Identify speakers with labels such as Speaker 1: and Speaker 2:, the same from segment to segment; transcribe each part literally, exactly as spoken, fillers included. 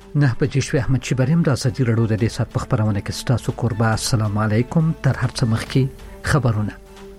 Speaker 1: نه بجې شوې. احمد شبریم د ازادي راډیو د دې سات په خبرونه کې ستاسو قربا. السلام علیکم. تر هر څه مخکې خبرونه.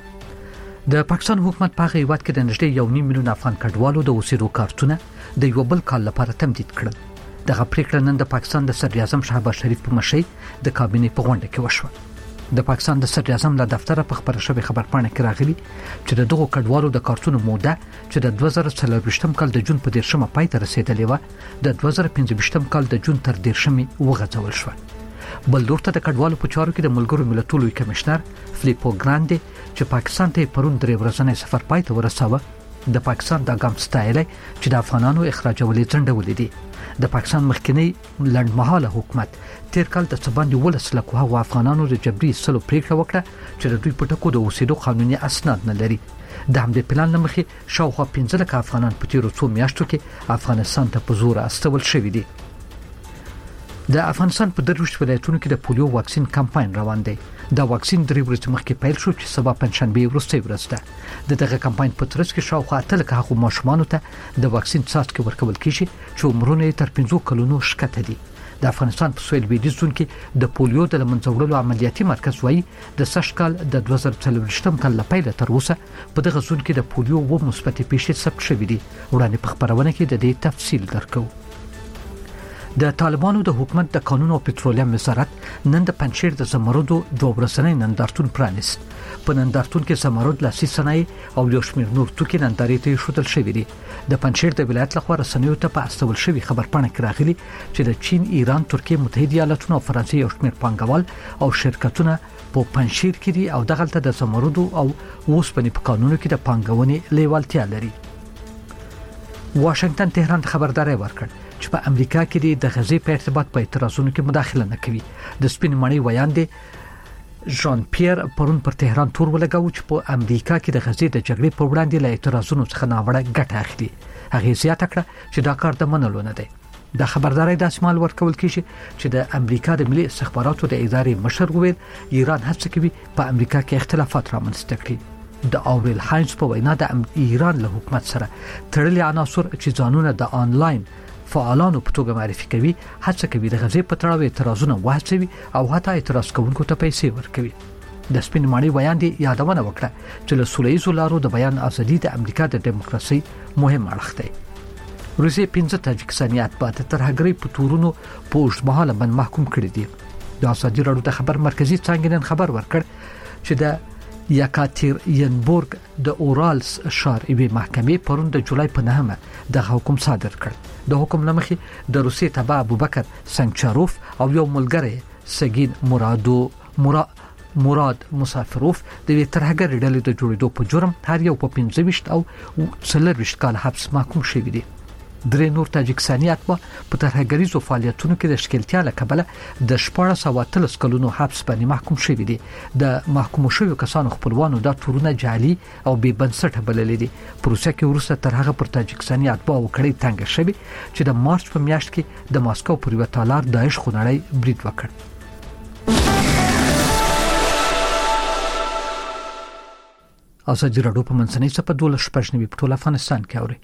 Speaker 1: د پاکستان حکومت په هیواد کې د نږدې یو نیم میلیون افغان کډوالو د اوسېدو کارتونه د یو بل کال لپاره تمدید کړل. دغه پریکړه نن د پاکستان د صدر اعظم شهباز شریف په مشرۍ د کابینې په غونډه کې وشوه. د پاکستان د صدر اعظم له دفتره په خبره شوی خبرپاڼه کې راغلي چې د دغو کډوالو د کارتونو موده چې د دوه زره څلورویشتم کال د جون په دیرشمه پای ته رسیدلې و د دوه زره پنځویشتم کال د جون تر دیرشمې وغځول شو. بل لور ته د کډوالو په چارو کې د ملګرو ملتونو لوی کمشنر فلیپو ګراندي چې پاکستان ته پرون درې ورځې سفر پای ته ورساوه د پاکستان د ګام ستایل چې د افغانانو اخراجولې څنډولې دي. د پاکستان مخکنی لړمحاله حکومت تیر کال د څباندې ولس لکه هغه افغانانو د جبري سلو پریکړه وکړه چې د دوی په ټکو د اوسېدو قانوني اسناد نه لري. د همدې پلان لمخې شاوخوا پنځه لکه افغانان په تیرو څو میاشتو کې افغانستان ته په زور استول شوي دي. د افغانستان په دروشت ولایتونو کې د پولیو واکسین کمپاین روان دی. دا واکسین درې ورځې مخکې پیل شو چې سبا پنځشنبه وروستۍ ورځ ده. د دغه کمپاین په ترڅ کې شاوخوا اتل که هغه ماشومان ته د واکسین څاڅکي ورکول کیږي چې عمرونه تر پنځو کلونو شکته دي. د افغانستان په سویل لویدیځ زون کې د پولیو د لمنځه وړلو عملیاتي مرکز وایي د سږ کال د دوه زره څلورویشتم کال لپاره تر اوسه په دغه زون کې د پولیو و مثبت پیښې ثبت شوې دي. وړاندې په خبرونه کې د دې تفصیل درکو. د طالبانو د حکومت د قانون او پټرولیم وزارت نن د پنځشیر د زمرودو دوه ورځنی نندارتون پرانیست. په نندارتون کې زمرود لاسي صنایع او یو شمېر نور توکي نندارې ته ایښودل شوي دي. د پنځشیر د ولایت لخوا رسنیو ته په استول شوي خبرپاڼه کې راغلي چې د چین، ایران، ترکیه، متحده ایالاتونو او فرانسې یو شمېر پانګوال او شرکتونه په پنځشیر کې دي او دغلته د زمرودو او اوسپنې په قانونو کې د پانګونې لیوالتیا لري. واشنگټن تهران خبرداري ورکړ چې په امریکا کې د غزې په ارتباط په اعتراضونو کې مداخله نه کوي. د سپین مړی ویاندې ژان پیر پرون پر تهران تور ولګاو چې په امریکا کې د غزې د جګړې په وړاندې له اعتراضونو څخه ناوړه ګټه اخلي. هغه زیاته کړه چې دا کار د منلو نه دی. د خبرداري د اسمال ورکول کیږي چې د امریکا د ملي استخباراتو د ادارې مشر وویل ایران هڅه کوي په امریکا کې اختلافات رامنځته کړي. د اورل هاینز په وینا د ایران له حکومت سره تړلي عناصر چې ځانونه د آنلاین فعالانو په توګه معرفي کوي هڅه کوي د غزې په تړاو اعتراضونه وهڅوي او حتی اعتراض کوونکو ته پیسې ورکوي. د سپین ماڼۍ ویاندې یادونه وکړه چې له سولهییزو لارو د بیان ازادي د امریکا د دیموکراسي مهم اړخ دی. روسیې پنځه تاجکستاني اتباع د ترهګرۍ په تورونو په اوږدمهاله باندې محکوم کړي دي. د ازادي راډیو د خبر مرکزی څنګه نن خبر ورکړ چې د یکاترینبورګ د اورالس ښار یوې محکمې پرون د جولای په نهمه د حکم صادر کړ. د حکم لمخې د روسیې تبع ابوبکر سنچاروف او یو ملګری سګین مرادو مرا مراد مسافروف د ترهګر ډلې د جوړېدو په جرم هر یو په پنځه ویشت او څلورویشت کال حبس محکوم شوي دي. درې نور تاجکستاني اتباع په ترهګریزو فعالیتونو کې د ښکېلتیا له کبله د شپاړس سوه اتلس کلونو حبس باندې محکوم شوي دي. د محکومو شویو کسانو خپلوانو دا تورونه جعلي او بې بنسټه بللي دي. په روسیه کې وروسته تر هغه پر تاجکستاني اتباعو کړۍ تنګه شوې چې د مارچ په میاشت کې د ماسکو پر یوه تالار داعش خونړی برید وکړ. ازادي راډیو په منځنۍ څپه دولس شپږ نوي په ټول افغانستان کې اوري.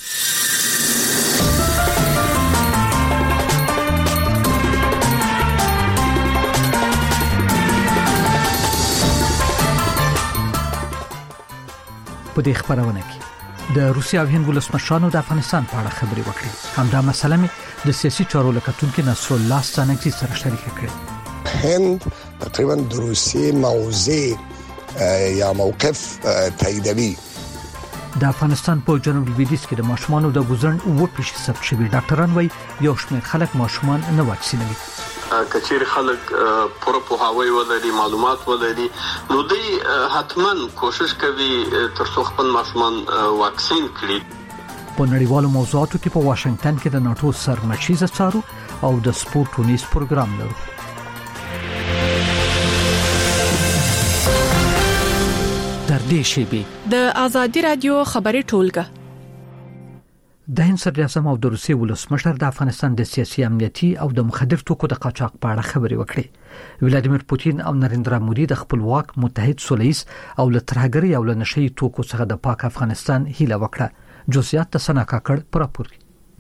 Speaker 1: په دې خبرونه کې د روسیا او هند ولسمشرانو د افغانستان په اړه خبرې وکړې. همدا مسله مې د سیاسي چارو لکتونکو نصر الله ستانکزي سره شریک کړې.
Speaker 2: هند تقریبا د روسیې موضع یا موقف تاییدوي.
Speaker 1: د افغانستان په جنوب لویدیځ کې د ماشومانو د ګوزن او پیښې ثبت شوې. ډاکټران وايي یو شمېر خلک ماشومان نه واکسینوي.
Speaker 3: کچیر خلک پوره پوهاوی ولري، معلومات ولري، نو دوی حتما کوشش کوي ترڅو خپل ماشومان واکسین کړي.
Speaker 1: په نړیوالو موضوعاتو کې په واشنگټن کې د ناتو سرمشیزه څارو او د سپورت ټونیز پروګرام لرو. تر دې شیبې
Speaker 4: د ازادي رادیو خبري ټولګه
Speaker 1: د هند صدر اعظم او د روسیې ولسمشر د افغانستان د سیاسي امنیتي او د مخدر توکو د قاچاق په اړه خبرې وکړې. ولادیمیر پوتین او نریندرا مودي د خپلواک متحد سولهییز او له ترهګرۍ او له نشئی توکو څخه د پاک افغانستان هیله وکړه. جزئیات د سنا کاکړ پر راپور.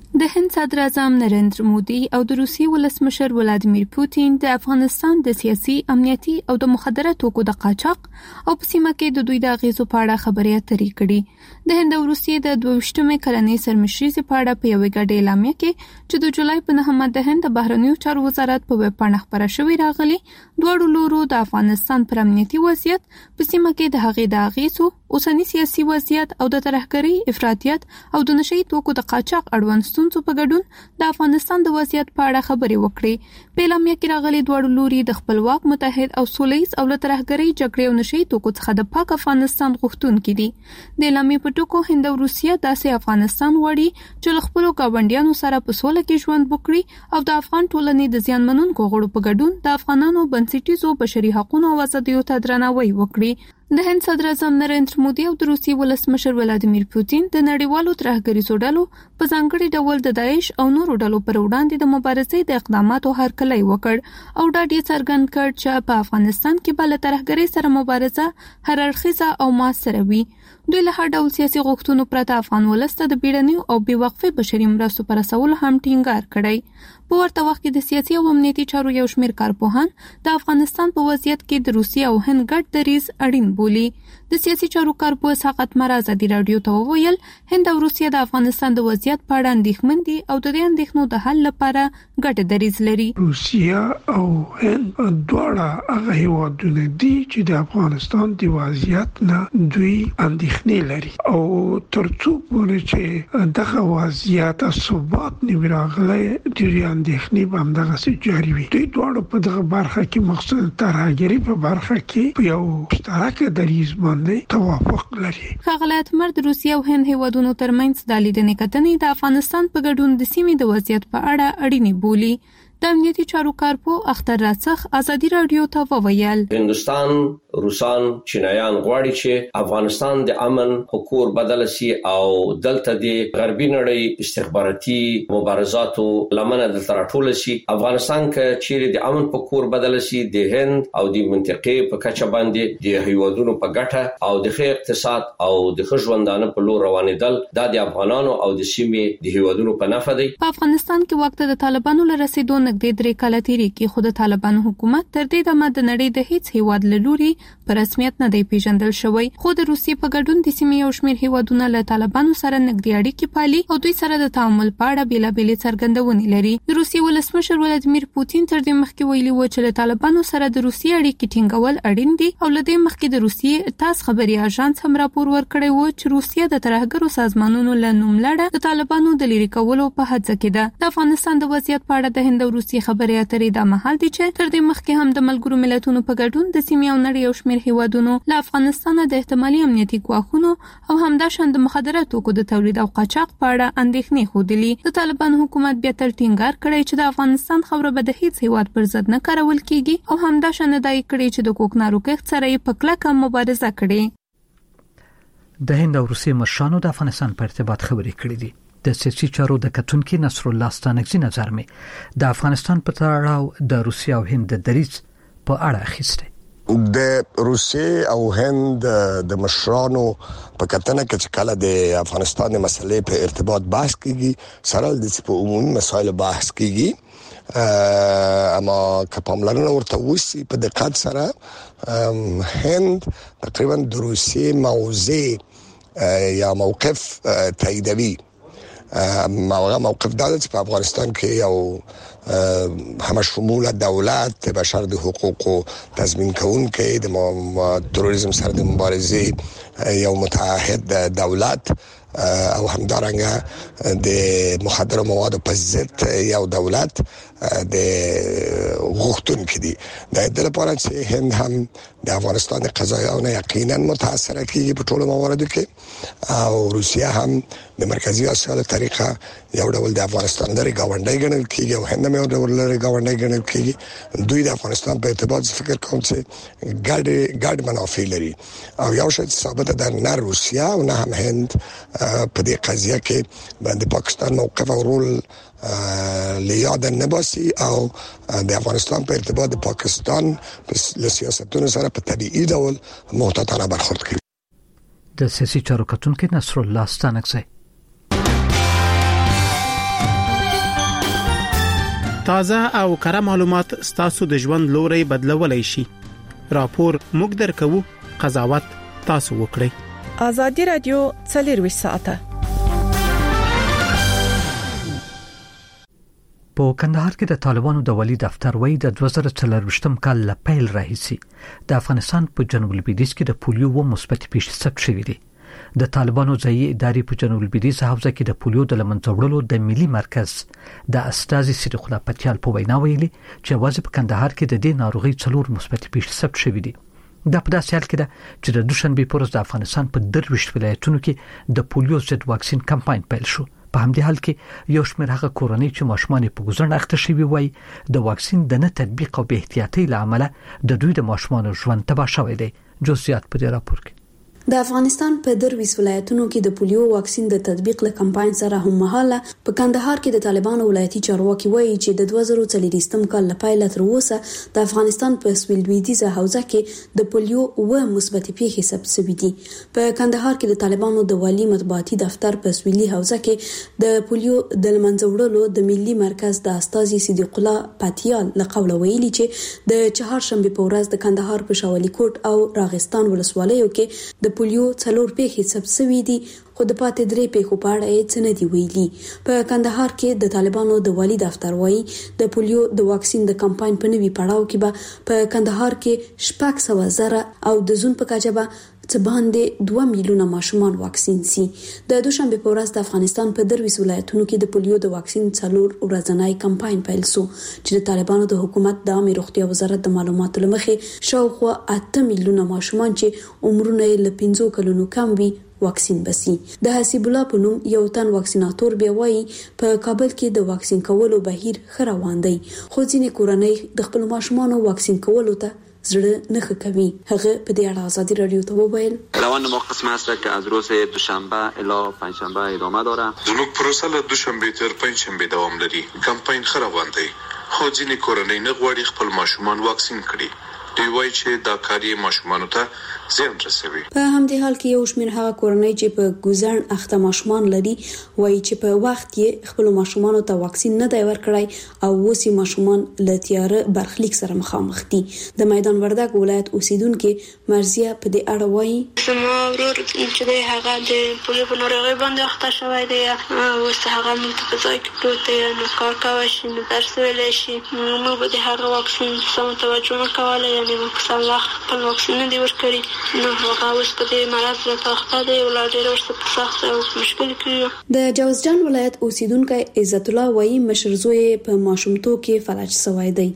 Speaker 5: د هند صدر اعظم نریندر مودي او د روسي ولسمشر ولادیمیر پوتین د افغانستان د سیاسي امنیتي او د مخدره توکو د قاچاق او په سیمه کې د دوی د اغیزو په اړه خبرې اترې کړې. د هند او روسیې د دوه ویشتمې کلنۍ سرمشرۍ په اړه په یوې ګډې اعلامیه کې چې د جولای په نهمه د هند د بهرنیو چارو وزارت په ویب پاڼه خبره شوې راغلي، دواړو لورو د افغانستان پر امنیتي وضعیت، په سیمه کې د هغې د اغیزو، اوسنی سیاسي وضعیت او د ترهګرۍ، افراطیت او د نشئی توکو د قاچاق اړوند ستونزو په ګډون د افغانستان د وضعیت په اړه خبرې وکړې. په اعلامیه کې راغلي دواړو لوري د خپلواک، متحد او سولیز او له ترهګرۍ، جګړې او نشئی توکو څخه د پاک افغانستان غوښتونکي دي. د اعلامیې په ټکو هند او روسیه داسې افغانستان غواړي چې له خپلو ګاونډیانو سره په سوله کې ژوند وکړي او د افغان ټولنې د زیانمنونکو غړو په ګډون د افغانانو بنسټیزو بشري حقوقو او ازادیو ته درناوی وکړي. د هند صدر اعظم نریندر مودي او د روسي ولسمشر ولادیمیر پوتین د نړیوالو ترهګریزو ډلو په ځانګړي ډول د داعش او نورو ډلو پر وړاندې د مبارزې د اقداماتو هرکلی وکړ او ډاډ یې څرګند کړ چې په افغانستان کې بل ترهګرۍ سره مبارزه هر اړخیزه او موثره وي. دوی له هر ډول سیاسي غوښتنو پرته افغان ولس ته د بیړنیو او بې وقفې بشري مرستو پر رسولو هم ټینګار کړی. په ورته وخت کې د سیاسي او امنیتي چارو یو شمېر کارپوهان د افغانستان په وضعیت کې د روسیې او هند ګډ دریځ اړین بولي. د سیاسي چارو کارپوه ساقط مرز ازادي رادیو ته وویل هند او روسیه د افغانستان د وضعیت په اړه اندېښمن دي او د دې اندېښنو د حل لپاره ګډ دریځ لري.
Speaker 6: روسیه او هند دواړه هغه هیوادونه دي چې د افغانستان د وضعیت نه دوی اندېښنې لري او ترڅو پورې چې دغه وضعیت ثبات نه راغلی د اندېښنې به همدغسې جاري وي. دوی دواړو په دغه برخه کې مخصوص ترهګرۍ په برخه کې په یو مشترک دریځ باندې توافق لري.
Speaker 5: ښاغلی اتمر د روسیې او هند هیوادونو ترمنځ د لیدنې کتنې د افغانستان په ګډون د سیمې د وضعیت په اړه اړینې بولي. د امنیتي چارو کارپوه اختر راڅخ ازادي رادیو ته وویل
Speaker 7: هندستان، روسان، چینایان غواړي چې افغانستان د امن حکومت بدل شي او دلته د غربي نړۍ استخباراتي مبارزاتو لمنه دلته راټول شي. افغانستان کې چیرې د امن حکومت بدل شي د هند او د منطقې په کچه باندې د هیوادونو په ګټه او د ښه اقتصاد او د ښه ژوندانه په لور روانېدل د افغانانو او د سیمې د هیوادونو په نفع دی.
Speaker 5: په افغانستان کې وخت د طالبانو له رسیدو نږدې درې کاله تیرې کې خو د طالبانو حکومت تر دې دمه د نړۍ د هیڅ هیواد له لوري په رسمیت نه دی پیژندل شوی. خو د روسیې په ګډون د سیمې یو شمېر هیوادونه له طالبانو سره نږدې اړیکې پالي او دوی سره د تعامل په اړه بېلابېلې څرګندونې لري. د روسیې ولسمشر ولادیمیر پوتین تر دې مخکې ویلي و چې له طالبانو سره د روسیې اړیکې ټینګول اړین دي او له دې مخکې د روسیې تاس خبري اژانس هم راپور ورکړی و چې روسیه د ترهګرو سازمانونو له نوملړه د طالبانو د لرې کولو په هڅه کې ده. د افغانستان د وضعیت په اړه د هند او روسیې خبرې اترې دا مهال دي چې تر دې مخکې هم د ملګرو ملتونو په ګډون د سیمې او نړۍ یو شمېر هیوادونو له افغانستان د احتمالي امنیتي ګواښونو او همداشان د مخدره توکو د تولید او قاچاق په اړه اندېښنې ښودلي. د طالبانو حکومت بیا تل ټینګار کړی چې د افغانستان خاوره به د هیڅ هیواد پر ضد نه کارول کیږي او همداشان ادعا کړې چې د کوکنارو کښت سره یې په کلکه مبارزه کړې.
Speaker 1: د هند او روسیې مشرانو د افغانستان په ارتباط خبرې کړې دي. د سیاسي چارو د کتونکو نصر الله ستانکزي نظر مې د افغانستان په تړاو د روسیې او هند د دریځ په اړه اخیسته.
Speaker 2: د روسیې او هند د مشرانو په کتنه کې چې کله د افغانستان د مسلې په ارتباط بحث کیږي سره د په عمومي مسایل بحث کیږي اما که پاملرنه ورته وشي په دقت سره هند تقریبا د روسیې موضع یا موقف تاییدوي. موقع موقف دا چې په افغانستان کې یو همشموله دولت بشر د حقوقو تضمین کوونکی د تروریزم سره د مبارزې یو متعهد دولت او همدارنګه د مخدر موادو په ضد یو دولت د غوښتونکو دي. د دې لپاره چې هند هم د افغانستان د قضایاونه یقینا متاثر کیږي په ټولو مواردو کې او روسیه هم د مرکزی اسیا له طریقه یو ډول د افغانستان لري گاونډي ګڼل کیږي او هند هم یو ډول لري گاونډي ګڼل کیږي. دوی د افغانستان په ارتباط فکر کوم چې ګډ ګډ منافع لري او یو شی ثابت ده نه روسیه او نه هم هند په دې قضیه کې د پاکستان موقف او رول لیاد نباسی او د افغانستان په ارتباط د پاکستان په سیاستونو سره په طبيعي ډول محتاطانه برخورد کوي.
Speaker 1: د سیاسي چارو کتونکو نصر الله ستانکزي
Speaker 8: تازه او کره معلومات ستاسو د ژوند لوري بدلولای شي. راپور موږ درکو، قضاوت تاسو وکړئ.
Speaker 4: ازادي رادیو څلور ساعته
Speaker 1: په کندهار کې د طالبانو د والي دفتر وایي د دوه زره څلرویشتم کال له پیل راهیسي د افغانستان په جنوب لویدیځ کې د پولیو و مثبت پیښې ثبت شوې دي. د طالبانو ځایي ادارې په جنوب لویدیځ حوزه کې د پولیو د لمنځه وړلو د ملي مرکز د استاذ صدیق الله پتیال په وینا ویلي چې واځي په کندهار کې د دې ناروغي څلور مثبت پیښې ثبت شوې دي. دا په داسې حال کې ده چې د دوشنبه پورز د افغانستان په درویشت ولایتونو کې د پولیو ضد واکسین کمپاین پیل شو. په همدې حال کې یو شمېر هغه کورنۍ چې ماشومان په ګوزن اخته شوي وای د واکسین د نه تطبیق او به احتیاطي لامل د دوی د ماشومان ژوند تباه شوی دی. جزئیات په دې راپور کې.
Speaker 9: د افغانستان په درویس ولایتونو کې د پولیو واکسین د تطبیق له کمپاین سره هم مهاله په کندهار کې د طالبانو ولایتي چارواکي وایي چې د دوه زره څلورویشتم کال له پیل تر اوسه د افغانستان په سویل لویدیځه حوزه کې د پولیو و مثبت پیښې ثبت شوې دي. په کندهار کې د طالبانو د والي مطبوعاتي دفتر په سویلي حوزه کې د پولیو د لمنځه وړلو د ملي مرکز د استاذ صدیق الله پتیال له قوله ویلي چې د چهارشنبه په ورځ د کندهار په شاولي کوټ او راغستان ولسوالیو کې د پولیو څلور پیښې ثبت شوې دي، خو د پاتې درې پیښو په اړه یې څه نه دي ویلي. په کندهار کې د طالبانو د والي دفتر وایي د پولیو د واکسین د کمپاین په نوي پړاو کې به په کندهار کې شپږ سوه زره او د زون په کچه به څه باندې دوه میلیونه ماشومان واکسین سي. د دوشنبه په ورځ د افغانستان په درویس ولایتونو کې د پولیو د واکسین څلور ورځنی کمپاین پیل شو چې د طالبانو د حکومت د عامه روغتیا وزارت د معلوماتو لمخې شاوخوا اته میلیونه ماشومان چې عمرونه یې له پنځو کلونو کم وي واکسین بسی. د حسیب الله په نوم یو تن واکسیناتور بیا وایي په کابل کې د واکسین کولو بهیر ښه روان دی، خو ځینې کورنۍ د خپل ماشومانو واکسین کولو ته زړه نه کوي. هغه په دې اړه ازادي رادیو ته وویل
Speaker 10: روان ما قسم است که از روز دوشنبه الی پنجشنبه ادامه داره.
Speaker 11: زموږ پروسه له دوشنبه تر پنجشنبه دوام لري. کمپاین ښه روان دی، خو ځینې کورنۍ نه غواړي خپل ماشومان واکسین کړي. دوی وایي چې دا کاری ماشومانو ته زیان رسوي.
Speaker 9: په همدې حال کې یو شمېر هغه کورنۍ چې په ګوزن اخته ماشومان لري وایي چې په وخت کې خپل ماشومانو ته واکسین نه دی ورکړی او اوس ماشومان له تیاره برخلیک سره مخامخ دي. د میدان وردګ ولایت اوسیدونکو مرزیه په دې اړه وایي
Speaker 12: زما ورور چې دی هغه د پولیو په ناروغي باندې اخته شوی دی، اوس هغه موږ په ځای کې پروت دی، نو کار کوي شي، نو درس ویلی شي، موږ به د هغه واکسین سم توجه نه کوله، یعنی موږ په سم وخت خپل واکسین نه دی ورکړی. نو هغه اوس په دې مرض راته اخته دی او لا ډېر ورسره سخت او مشکل کېږي.
Speaker 9: د جوزجان ولایت اوسیدونکی عزت الله وایي مشر زوی په ماشومتوب کې فلج شوی دی.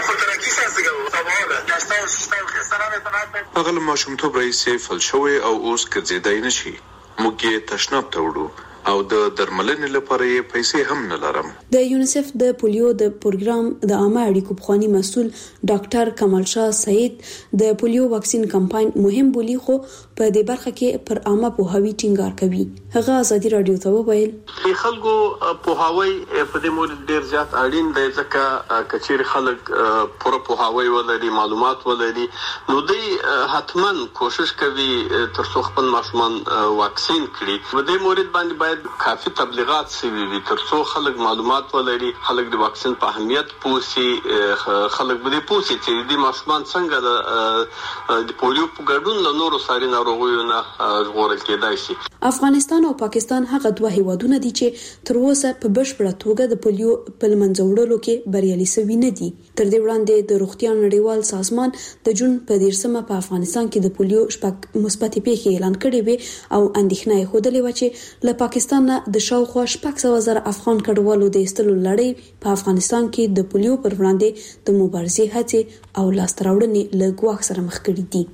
Speaker 11: هغه له ماشومتوب راهیسې فلج شوی او اوس ګرځېدای نشي. موږ یې تشناب ته وړو او د درملنې لپاره یې پیسې هم نه لرم.
Speaker 9: د یونیسف د پولیو د پروګرام د عامه اړیکو پخوانی مسؤل ډاکټر کمال شاه سعید د پولیو واکسین کمپاین مهم بولی، خو په دې برخه کې پر عامه پوهاوی ټینګار کوي. هغه ازادي رادیو ته وویل
Speaker 3: د خلکو پوهاوی په دې مورد ډیر زیات اړین دی، ځکه کچیر خلک پوره پوهاوی ولري، معلومات ولري، نو دوی حتما کوشش کوي ترڅو خپل ماشومان واکسین کړي. په دې مورد باندې باید کافي تبلیغات شوي وي ترڅو خلک معلومات ولري، خلک د واکسین په اهمیت پوهسي، خلک به دې پوهسي چې د ماشومان څنګه د پولیو په ګډون له نورو ساري ناروغیو نه ژغورل کېدای شي.
Speaker 9: افغانستان او پاکستان هغه دوه هیوادونه دي چې تر اوسه په بشپړه توګه د پولیو په منځ وړلو کې بریالي شوي نه دي. تر دې وړاندې د روغتیا نړیوال سازمان د جون په دیرشمه په افغانستان کې د پولیو شپږ مثبت پیښې اعلان کړې وې او اندېښنه یې ښودلې وه چې له پاکستان نه د شاوخوا شپږ سوه زره افغان کډوالو د ایستلو لړۍ په افغانستان کې د پولیو پر وړاندې د مبارزې هڅې او لاسته راوړنې له ګواښ سره مخ کړي دي.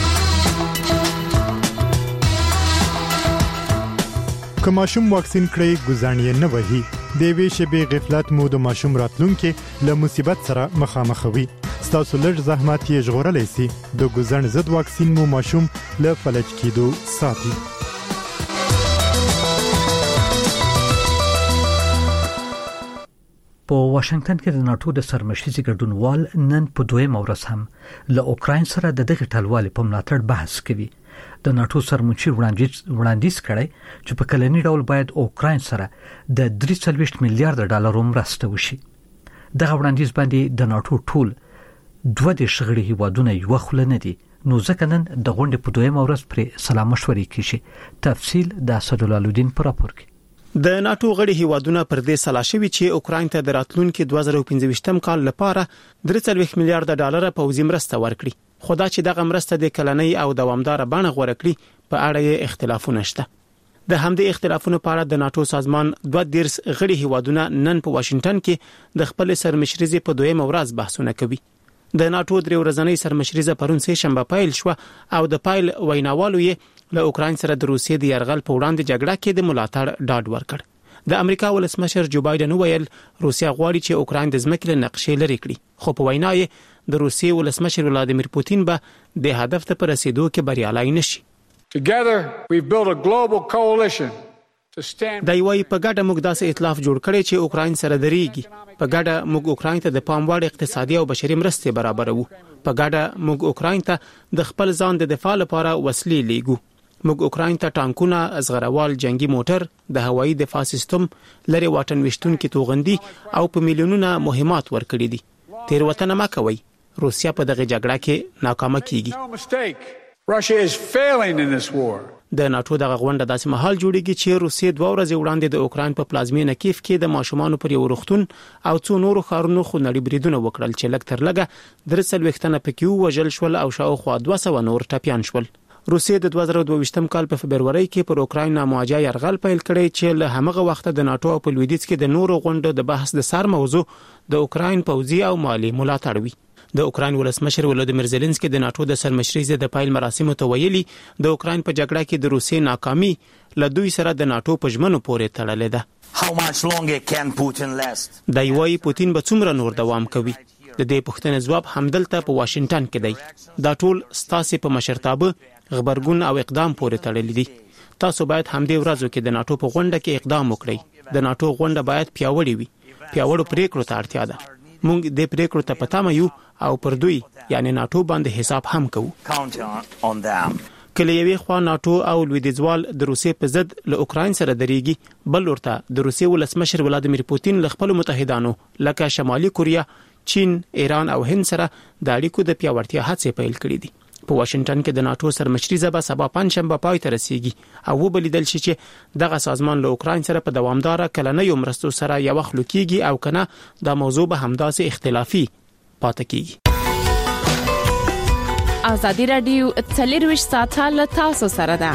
Speaker 13: که ماشوم واکسین کړی ګزانې نه وهي، د وی شبي غفلت مو د ماشوم راتلونکي له مصیبت سره مخامخوي. ستاسو لږ زحمت یې ژغورلی سي. د ګزن ضد واکسین مو ماشوم له فلج کېدو ساتي.
Speaker 1: په واشنگټن کې د ناتو د سرمشيزي ګډونوال نن په دویم ورځ هم له اوکراین سره د دغه ټلوالې په ملاتړ بحث کوي. د ناتو سرمشي وړاندیز کړي چې په کلنی ډول باید اوکراین سره د درې سوه میلیارډ ډالر مرسته وشي. دغه وړاندیز باندې د ناتو ټول دوه د شغړې هیوادونه یو خل نه دي، نو ځکه نن د غونډې په دویمه ورځ پر سلام مشورې کیږي. تفصیل د اسدالدین پر راپور کې.
Speaker 8: د ناتو غړي هیوادونه پر دې سلا شوي چې اوکراین ته د راتلونکو دوه زره پنځه کال لپاره درې څلوېښت میلیارډ ډالر پوځي مرسته ورکړي. خدا چې دغه مرسته د کلنۍ او دوامدار بڼه غوړه کړي په اړه یې اختلافونه شته. د همدې اختلافونو په اړه د ناتو سازمان دوه دیرس غړي هیوادونه نن په واشنگټن کې د خپل سرمشريزي په دویمه ورځ بحثونه کوي. د ناتو درې ورځنۍ سرمشريزه پرون سه شنبه پیل شو او د پایل ویناوالو یې له اوکراین سره د روسیې د يرغل په وړاندې جګړه کې د ملاتړ ډاډ ورکړ. د امریکا ولسمشر جو بایدن ویل روسیا غواړي چې اوکراین د ځمکې له نقشې لري کړي، خو په وینا یې د روسیې ولسمشر ولادیمیر پوتین به د هدف ته پر رسیدو کې بریالي نشي.
Speaker 14: Together we've built a global coalition.
Speaker 8: د یوې په ګډه موږ داسې ائتلاف جوړ کړی چې اوکراین سره درېږي. په ګډه موږ اوکراین ته د پام وړ اقتصادي او بشري مرستې برابروو. په ګډه موږ اوکراین ته د خپل ځان د دفاع لپاره وسلې لیږو. موږ اوکراین ته ټانکونه، ازغروال جنگي موټر، د هوایي دفاع سیستم، لري واټن وشتونکو توغندي او په میلیونونو مهمات ورکړي دي. تیروتنه ما کوي، روسیا په دغه جګړه کې ناکامه کیږي.
Speaker 14: Russia is failing in this war.
Speaker 8: د ناتو دغه غونډه داسې مهال جوړیږي چې روسیې دوه ورځې وړاندې د اوکراین په پلازمینه کیف کې د ماشومان پر یو روغتون او څو نورو ښارونو خونړي بریدونه وکړل چې لږ تر لږه درې څلوېښت تنه پکې وژل شول او شاوخوا دوه سوه نور ټپیان شول. روسیې د دوه زره دوه کال په فبروري کې پر اوکراین نامواجه يرغل پیل کړی چې له همغه وخته د ناتو په لویدیځ کې د نورو غونډو د بحث د سر موضوع د اوکراین پوځي او مالی ملاتړ وي. د اوکراین ولسمشر ولادیمیر زيلنسکي د ناتو د سرمشريزه د پایل مراسمو ته ویلي د اوکراین په جګړه کې د روسیې ناکامي له دوی سره د ناتو په ژمنو پورې تړلې ده. د یوې پوتین به څومره نور دوام کوي؟ د دې پوښتنې جواب همدلته په واشنگټن کې دی. دا ټول ستاسو په مشرتابه، خبرګون او اقدام پورې تړلې دي. تاسو باید همدې ورځو کې د ناتو په غونډه کې اقدام وکړئ. د ناتو غونډه باید پیاوړې وي. پیاوړو پریکړو ته اړتیا ده. موږ د پریکړو ته پاتامه یو او پر دوی یعنی ناتو باندې حساب هم کوو. کله یوې خوا ناتو او لویدیځوال د روسیې په ضد له اوکراین سره درېږي، بل ورته د روسیې ولسمشر ولادیمیر پوتین له خپل متحدانو لکه شمالي کوریا، چین، ایران او هند سره د اړیکو د پیاوړتیا هڅې پیل کړې دي. په واشنگټن کې د ناتو سرمشريزه به سبا پنځشنبه پای ته رسیږي او وبلیدل شي چې دغه سازمان له اوکراین سره په دوامدار کلنۍ مرستو سره یو خلو کیږي او کنه د موضوع به همداسې اختلافي پاتې کیږي.
Speaker 4: ازادي رادیو څلرویشت ساعته له تاسو سره ده.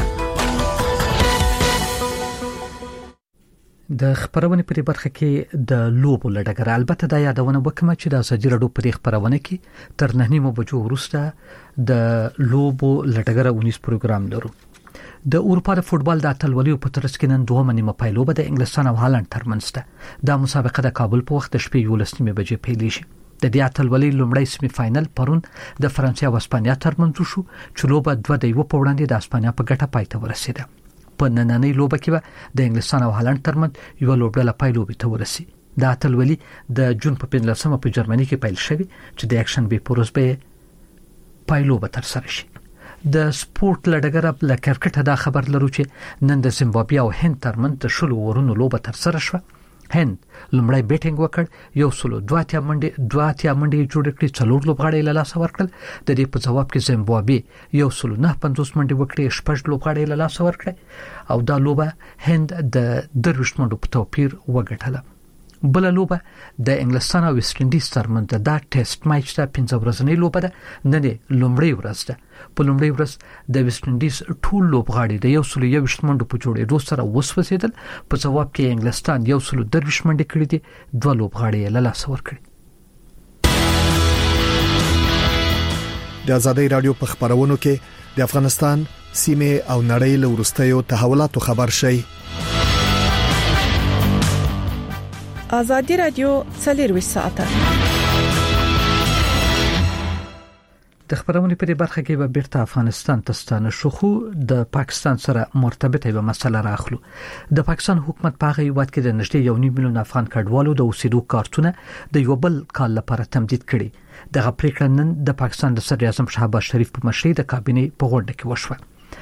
Speaker 1: د خبرونه په برخه کې د لوبو لړګر البته د یادونه وکم چې د ازادي رادیو په خبرونه کې تر نه نیمه بجو وروسته د لوبو لړګر اونیس پروګرام لرو. د اروپا د فوتبال د اتلولۍ په ترڅ کې نن دوه نیمه پایلوبه د انګلستان او هالند ترمنځ ده. د مسابقه د کابل په وخت شپې یولس نیمه بجې پیل شي. د دې اتلولۍ لومړی سیمه فائنل پرون د فرانسې او اسپانیا ترمنځ شو چې لوبه دوه د یو په وړاندې د اسپانیا په ګټه پای ته ورسیده. په نننۍ لوبه کې به د انګلستان او هالند ترمنځ یو لوبډله پایلوبې ته ورسي. د اتلولۍ د جون په پنځلسمه په جرمني کې پیل شوی چې د اکشن بي پروس به پایلوبه تر سره شي. د سپورت لړګر له کرکټ دا خبر لرو چې نن د زیمبابوې او هند ترمنځ د شلو ورونو لوبه تر سره شوه. هند لمړی بیټینګ وکړ، یو سلو دوه اتیا منډې دوه اتیا منډې جوړ کړې، څلور لوبغاړي له لاسه ورکړل. د دې په جواب کې زیمبابوې یو سلو نه پنځوس منډې وکړې، شپږ لوبغاړي له لاسه ورکړل او دا لوبه هند د درویشت منډو په توپیر وګټله. بل لوبه د انګلستان او ویسټ انډیز ترمنځ دا ټیسټ میچ ته پنځه ورځې لوبه ده. نن لومړی ورځ ده. په لومړی ورځ د ویسټ انډیز ټول لوبغاړي د یو سلو یوشت منډو په جوړېدو سره وسوسېدل. په جواب کې انګلستان یو سلو درویشت منډې کړې دي، دوه لوبغاړي له لاسه ورکړي.
Speaker 15: د ازادي رادیو په خبرونو کې د افغانستان سیمه او نړۍ له ورستیو تحولاتو خبر شي.
Speaker 4: ازادي رادیو څلرویشت ساعته
Speaker 1: د خبرونه په برخه کې به بیرته افغانستان ته ستانه شو، خو د پاکستان سره مرتبطه به مسله راخلو. د پاکستان حکومت په هغه وخت کې د نږدې یو نیم میلیون افغان کډوالو د اوسېدو کارتونه د یو بل کال لپاره تمدید کړي. دغه پریکړه نن د پاکستان د صدر اعظم شهباز شریف په مشرۍ د کابینې په غونډه کې وشوه.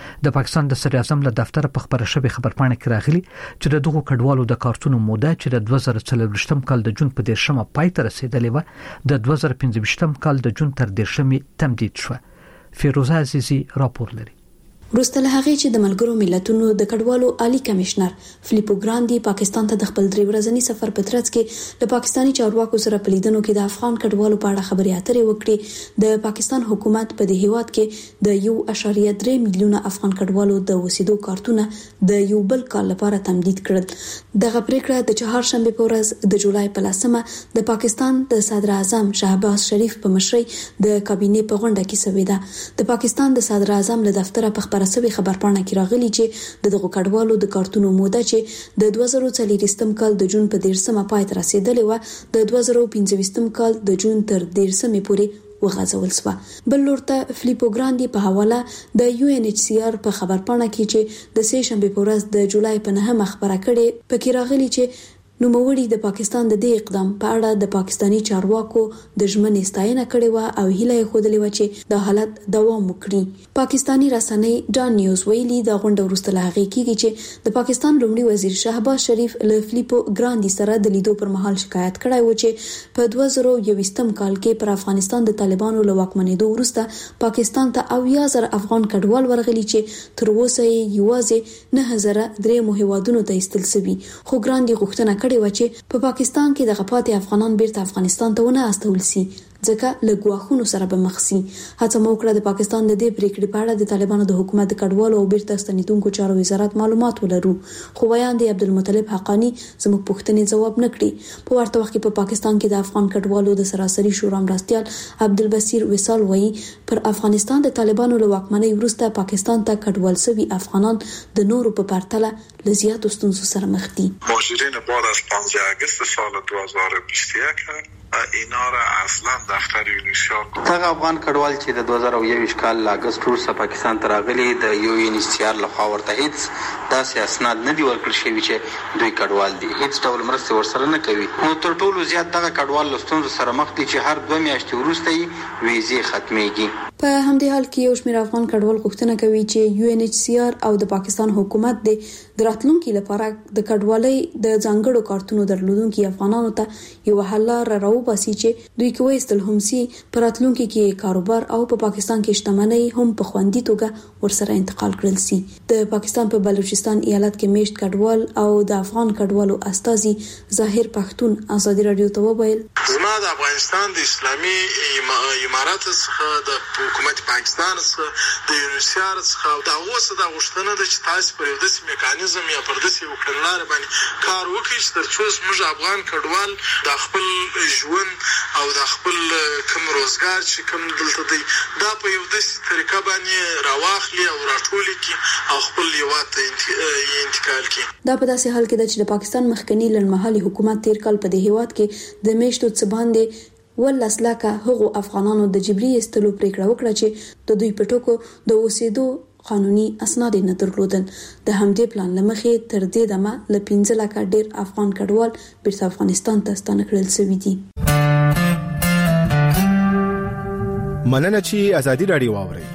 Speaker 1: د پاکستان د صدر اعظم له دفتر په خبره شوی خبرپاڼه کې راغلي چې د دغو کډوالو د کارتونو موده چې د دوه زره څلور کال د جون په دیرشمه پای ته رسیدلې و د دوه زره پنځه کال د جون تر دیرشمې تمدید شو. فیروزه عزیزی راپور لري.
Speaker 9: وروسته له هغې چې د ملګرو ملتونو د کډوالو عالی کمشنر فلیپو ګراندي پاکستان ته د خپل درې ورځني سفر په ترڅ کې د پاکستاني چارواکو سره په لیدنو کې د افغان کډوالو په اړه خبرې اترې وکړې، د پاکستان حکومت په دې هیواد کې د یو اشاریه درې میلیونه افغان کډوالو د اوسېدو کارتونه د یو بل کال لپاره تمدید کړل. دغه پریکړه د چهارشنبه په ورځ د جولای په لسمه د پاکستان د صدر اعظم شهباز شریف په مشرۍ د کابینې په غونډه کې شوې ده. د پاکستان د صدر اعظم له دفتر په رسوي خبرپاڼه کې راغلي چې د دغه کډوالو د کارتونو موده چې د دوه زره څلور کال د جون په دیرشمه پای ته رسیدلې و د دوه زره پنځه کال د جون تر دیرشمې پورې وغځول شو. بل لورته فلیپو ګراندي په حواله د یو ان ایچ سی آر په خبرپاڼه کې چې د سه شنبه په ورځ د جولای په نهمه خبره کړې پکې راغلي چې نوموړي د پاکستان د دې اقدام په اړه د پاکستاني چارواکو د ژمنې ستاینه کړې و او هیله یې خوده لري چې د حالت دوام وکړي. پاکستاني رسنۍ ډان نیوز ویلي د غونډه وروسته له هغې کېږي چې د پاکستان لومړي وزیر شهباز شریف له فلیپو ګراندي سره د لیدو پر مهال شکایت کړی و چې په دوه زره یوویشتم کال کې پر افغانستان د طالبانو له واکمنېدو وروسته پاکستان ته اویا زره افغان کډوال ورغلي چې تر اوسه یې یوازې نه هزار درې هیوادونو ته ایستل شوي. خو ګراندي غوښتنه کړې و چې په پاکستان کې د غپاتې افغانان بیرته افغانستان ته ونه استول شي ځکه له ګواښونو سره به مخ شي. هڅه مو وکړه د پاکستان د دې پریکړې په اړه د طالبانو د حکومت د کډوالو او بیرته ستنیدونکو چارو وزارت معلومات ولرو، خو بیان دی عبدالمطلب حقانی زموږ پوښتنې ځواب نکړي. په ورته وخت کې په پاکستان کې د افغان کډوالو د سراسري شورا مرستیال عبدالبصیر وصال وایي پر افغانستان د طالبانو له واکمنۍ وروسته پاکستان ته کډوال شوي افغانان د نورو په پرتله له زیاتو ستونزو سره مخ دي.
Speaker 11: مهاجرین بعد از پانزده آگوست سال دو هزار و بیست و یک اینا را اصلا دفتر یونیسیار
Speaker 16: هغه افغان کډوال چې د دوه زره یو کال ل اگست وروسته پاکستان ته راغلي د یو یونیسیار لخوا ورته هیڅ داسې اسناد نه دی ورکړل شوی چې دوی کډوال دي، هیڅ ډول مرسته ورسره نه کوي. نو تر ټولو زیات دغه کډوال له ستونزو سره مخ دي چې هر دوه میاشتې وروسته یې ویزې ختمېږي.
Speaker 9: په همدې حال کې یو شمېر افغان کډوال غوښتنه کوي چې یو ان ایچ سی آر او د پاکستان حکومت د راتلونکو لپاره د کډوالۍ د ځانګړو کارتونو درلودونکو افغانانو ته یو حل راو باسي چې دوی کوي استل هم سي پر راتلونکو کې کاروبار او په پاکستان کې شتمنۍ هم په خوندي توګه ورسره انتقال کړل سي. د پاکستان په بلوچستان ایالت کې میشت کډوال او د افغان کډوالو استازي ظاهر پښتون ازادي رادیو ته وویل
Speaker 17: زما د افغانستان د اسلامي امارات څخه د حکومت پاکستان څخه د یونیسیار څخه دا اوسه د غوښتنه د چې تاسو پر یو داسې میکانیزم یا پر داسې وکړنلار باندې کار وکړئ چې ترڅو زموږ افغان کډوال د خپل ژوند او د خپل کوم روزګار چې کوم دلته دی دا په یو داسې طریقه باندې راواخلي او راټولي کی او خپل هیواد ته انتقال کی.
Speaker 9: دا په داسې حال کې ده چې د پاکستان مخکنی لړمحلي حکومت تیر کال په دې هیواد کې د میشتو څخه باندې ولس لکه هغو افغانانو د جبري استلو پریکړه وکړه چې د دوی په ټکو د اوسېدو قانوني اسناد نه درلودل. د همدې پلان لمخې تر دې دمه ل پنځه لکه ډیر افغان کډوال بیرته افغانستان ته ستانه کړل شوي دي.
Speaker 15: مننه چې ازادي رادیو واوري.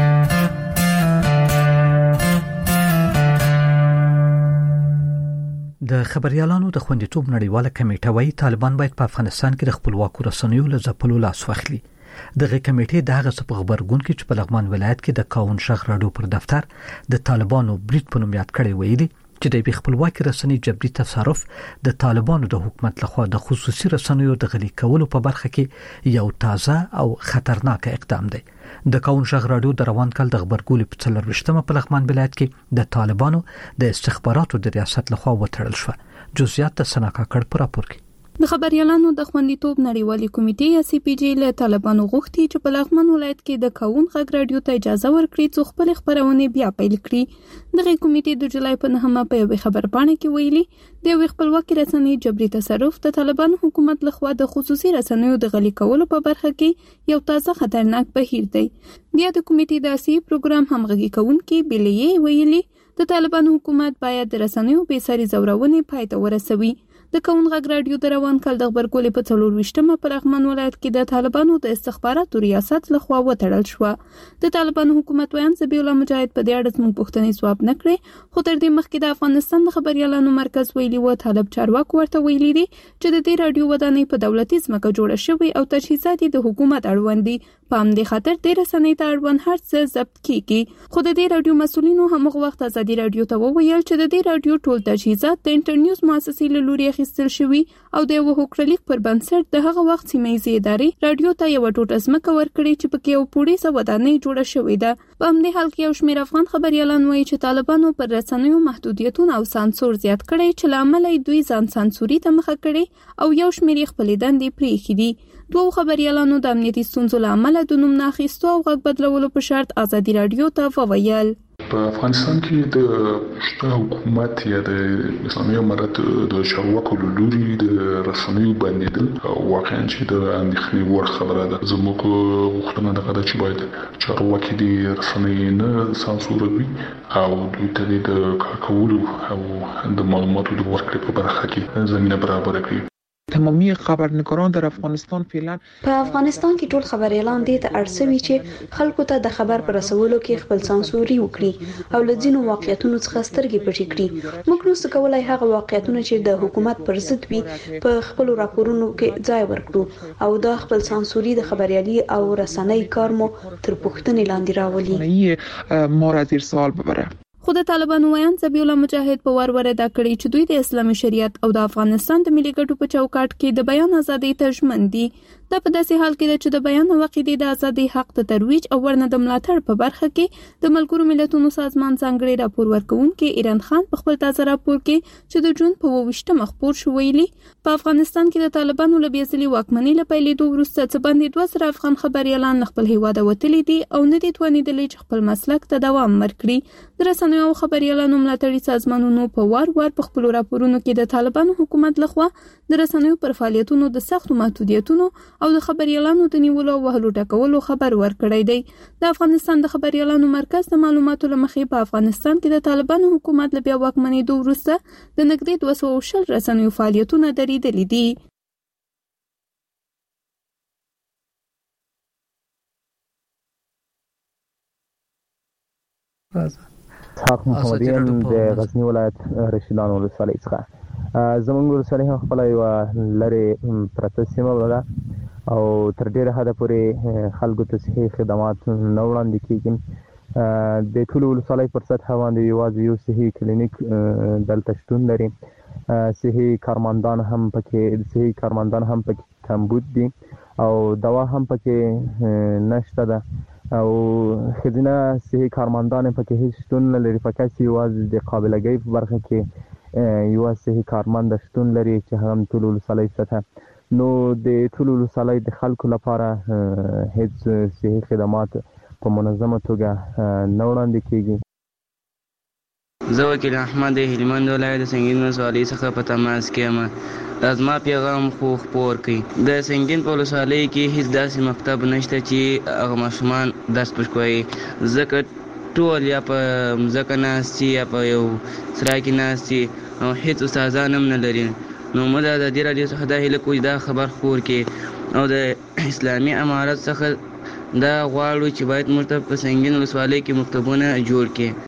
Speaker 1: د خبريالانو د خوندیتوب نړیواله کمیټه وايي طالبان باید په افغانستان کې د خپلواکو رسنیو له ځپلو لاس واخلي. دغه کمیټې دغه څه په خبرګون کې چې په لغمان ولایت کې د کاون شغ راډیو پر دفتر د طالبانو بریټ په نوم یاد کړي ویلي چې د خپلواکي رسنۍ جبري تصرف د طالبانو د حکومت لخوا د خصوصي رسنیو د غلي کولو په برخه کې یو تازه او خطرناک اقدام دی. د کاون شغ راډیو د روان کال د خبرګولې په څلور وشتمه په لغمان ولایت کې د طالبانو د استخباراتو د ریاست لخوا وتړل شو. جزئیات د سناکا کړ پر راپور کې
Speaker 5: د خبريالانو د خوندیتوب نړیوالې کمیټې یا سی پی جی له طالبانو غوښتي چې په لغمان ولایت کې د کاون غږ رادیو ته اجازه ورکړي چې خپل خبرونه بیا پیل کړي. دغه کمیټې د جولای په نهمه په یو خبرپاڼه کې ویلي د خپلواکي رسنۍ جبري تصرف د طالبانو حکومت لخوا د خصوصي رسنیو د غلي کولو په برخه کې یو تازه خطرناک بهیر دی. بیا د کمیټې د اسی پروګرام همغږي کوونکي بلیې ویلي د طالبانو حکومت باید د رسنیو بې ساري زورونه پای ته ورسوي. د کون غږ رادیو د روان کال د خبرګولې په څلور ویشتمه په لغمان ولایت کې د طالبانو د استخباراتو ریاست لخوا وتړل شو. د طالبانو حکومت ویان ذبیح الله مجاهد په دې اړه زموږ پوښتنې ځواب نه کړې، خو تر دې مخکې د افغانستان د خبريالانو مرکز ویلي و طالب چارواکو ورته ویلي دي چې د دې رادیو ودانۍ په دولتي ځمکه جوړه شوې او تجهیزات د حکومت اړوند دي. په همدې خاطر د رسنۍ ته اړوند هر څه ضبط کیږي. خو د دې رادیو مسؤلینو همغه وخت ازادي رادیو ته وویل چې د دې رادیو ټول تجهیزات د انټرنیوز مؤسسې له لوري اخیستل شوي او د یو حقوقلیک پر بنسټ د هغه وخت سیمه‌یزې ادارې رادیو ته یو ټوټه ځمکه ورکړې چې پکې یو پوړیزه ودانۍ جوړه شوې ده. په همدې حال کې یو شمېر افغان خبريالان وایي چې طالبانو پر رسنیو محدودیتونه او سانسور زیات کړي چې لامل یې دوی ځان سانسوري ته مخه کړي او یو شمېر یې خپلې دندې پرېښې دي. دوه خبريالانو د امنیتي ستونزو له امله د نوم نه اخیستو او غږ بدلولو په شرط ازادي رادیو ته وویل.
Speaker 18: په افغانستان کې د حکومت یا د اسلامي امارت د چارواکو له لوري د رسنیو بندیدل واقعا چې د اندېښنې وړ خبره ده. زموږ غوښتنه دغه ده چې باید چارواکي د رسنۍ نه سانسوروي او دوی ته د کار کولو او د معلوماتو د ورکړې په برخه کې زمینه برابر کړي.
Speaker 19: تمامی خبرنگاران در افغانستان فعلا
Speaker 9: په افغانستان کې ټول خبريالان دي ته ارسوي چې خلکو ته د خبر پر رسولو کې خپل سانسوري وکړي او له ځینو واقعیتونو څخه سترګې پټې کړي. موږ نو څه کولای هغه واقعیتونه چې د حکومت پر ضد وي په خپل راپورونو کې ځای ورکړو او دا خپل سانسوري د خبريالي او رسنۍ کار مو تر پوښتنې لاندې راولي.
Speaker 19: ما را زیر سوال ببره.
Speaker 5: خو د طالبانو ویان ذبیح الله مجاهد په ور ور ادا کړی چې دوی د اسلامي شریعت او د افغانستان د ملي ګټو په چوکاټ کې د بیان ازادۍ ته ژمن دي. دا په داسې حال کې ده چې د بیان او عقیدې د ازادۍ حق ته ترویج او ورنه د ملاتړ په برخه کې د ملګرو ملتونو سازمان ځانګړي راپور ورکوونکي ایران خان په خپل تازه راپور کې چې د جون په ویشتمه خپور شو ویلي په افغانستان کې د طالبانو له بیځلي واکمنۍ له پیلېدو وروسته څه باندې دوه زره افغان خبريالان خپل هیواد وتلي دي او نه دي توانېدلي چې خپل مسلک ته دوام ورکړي. د رسنیو او خبريالانو ملاتړي سازمانونو په وار وار په خپل راپورونو کې د طالبانو حکومت لخوا د رسنیو پر فعالیتونو د سختو محدودیتونو او د خبريالانو د نیولو او وهلو ټکولو خبر ورکړی دی. د افغانستان د خبريالانو مرکز د معلوماتو لمخې په افغانستان کې د طالبانو حکومت له بیا واکمنېدو وروسته د نږدې دوه سوه شل رسنیو فعالیتونه درېدلي دي.
Speaker 20: اسحاق محمدیان د غزنی ولایت رشیدان ولسوالۍ څخه زموږ ولسوالۍ هم خپله یوه لرې پرته سیمه ده او تر ډېره حده پورې خلکو ته صحي خدمات نه وړاندې کېږي. د ټولو ولسوالۍ پر سطحه باندې یوازې یو صحي کلینیک دلته شتون لري. صحي کارمندان هم پکې صحي کارمندان هم پکې کمبود دي او دوا هم پکې نشته ده او ښځینه صحي کارمندان پکې هیڅ شتون نه لري. فقط یوازې د قابلګۍ په برخه کې یوه صحي کارمند شتون لري چې هم ټولو ولسوالۍ سطحه. نو د ټولو ولسوالۍ د خلکو لپاره هیڅ صحي خدمات په منظمه توګه نه وړاندې کېږي.
Speaker 21: زه وکیل احمد هلمند ولایت د سنګین ولسوالۍ څخه په تماس کې یم. زما پیغام خو خپور کړئ. د سنګین په ولسوالۍ کې هیڅ داسې مکتب نشته چې هغه ماشومان درس پوښ کوي، ځکه ټول یا په مځکه ناست دي یا په یو سرای کې ناست دي او هیڅ استادان هم نه لري. نو موږ د ازادي راډیو څخه دا هیله کوو دا خبر خپور کړي او د اسلامي امارت څخه دا غواړو چې باید موږ ته په سنګین ولسوالۍ کې مکتبونه جوړ کړي.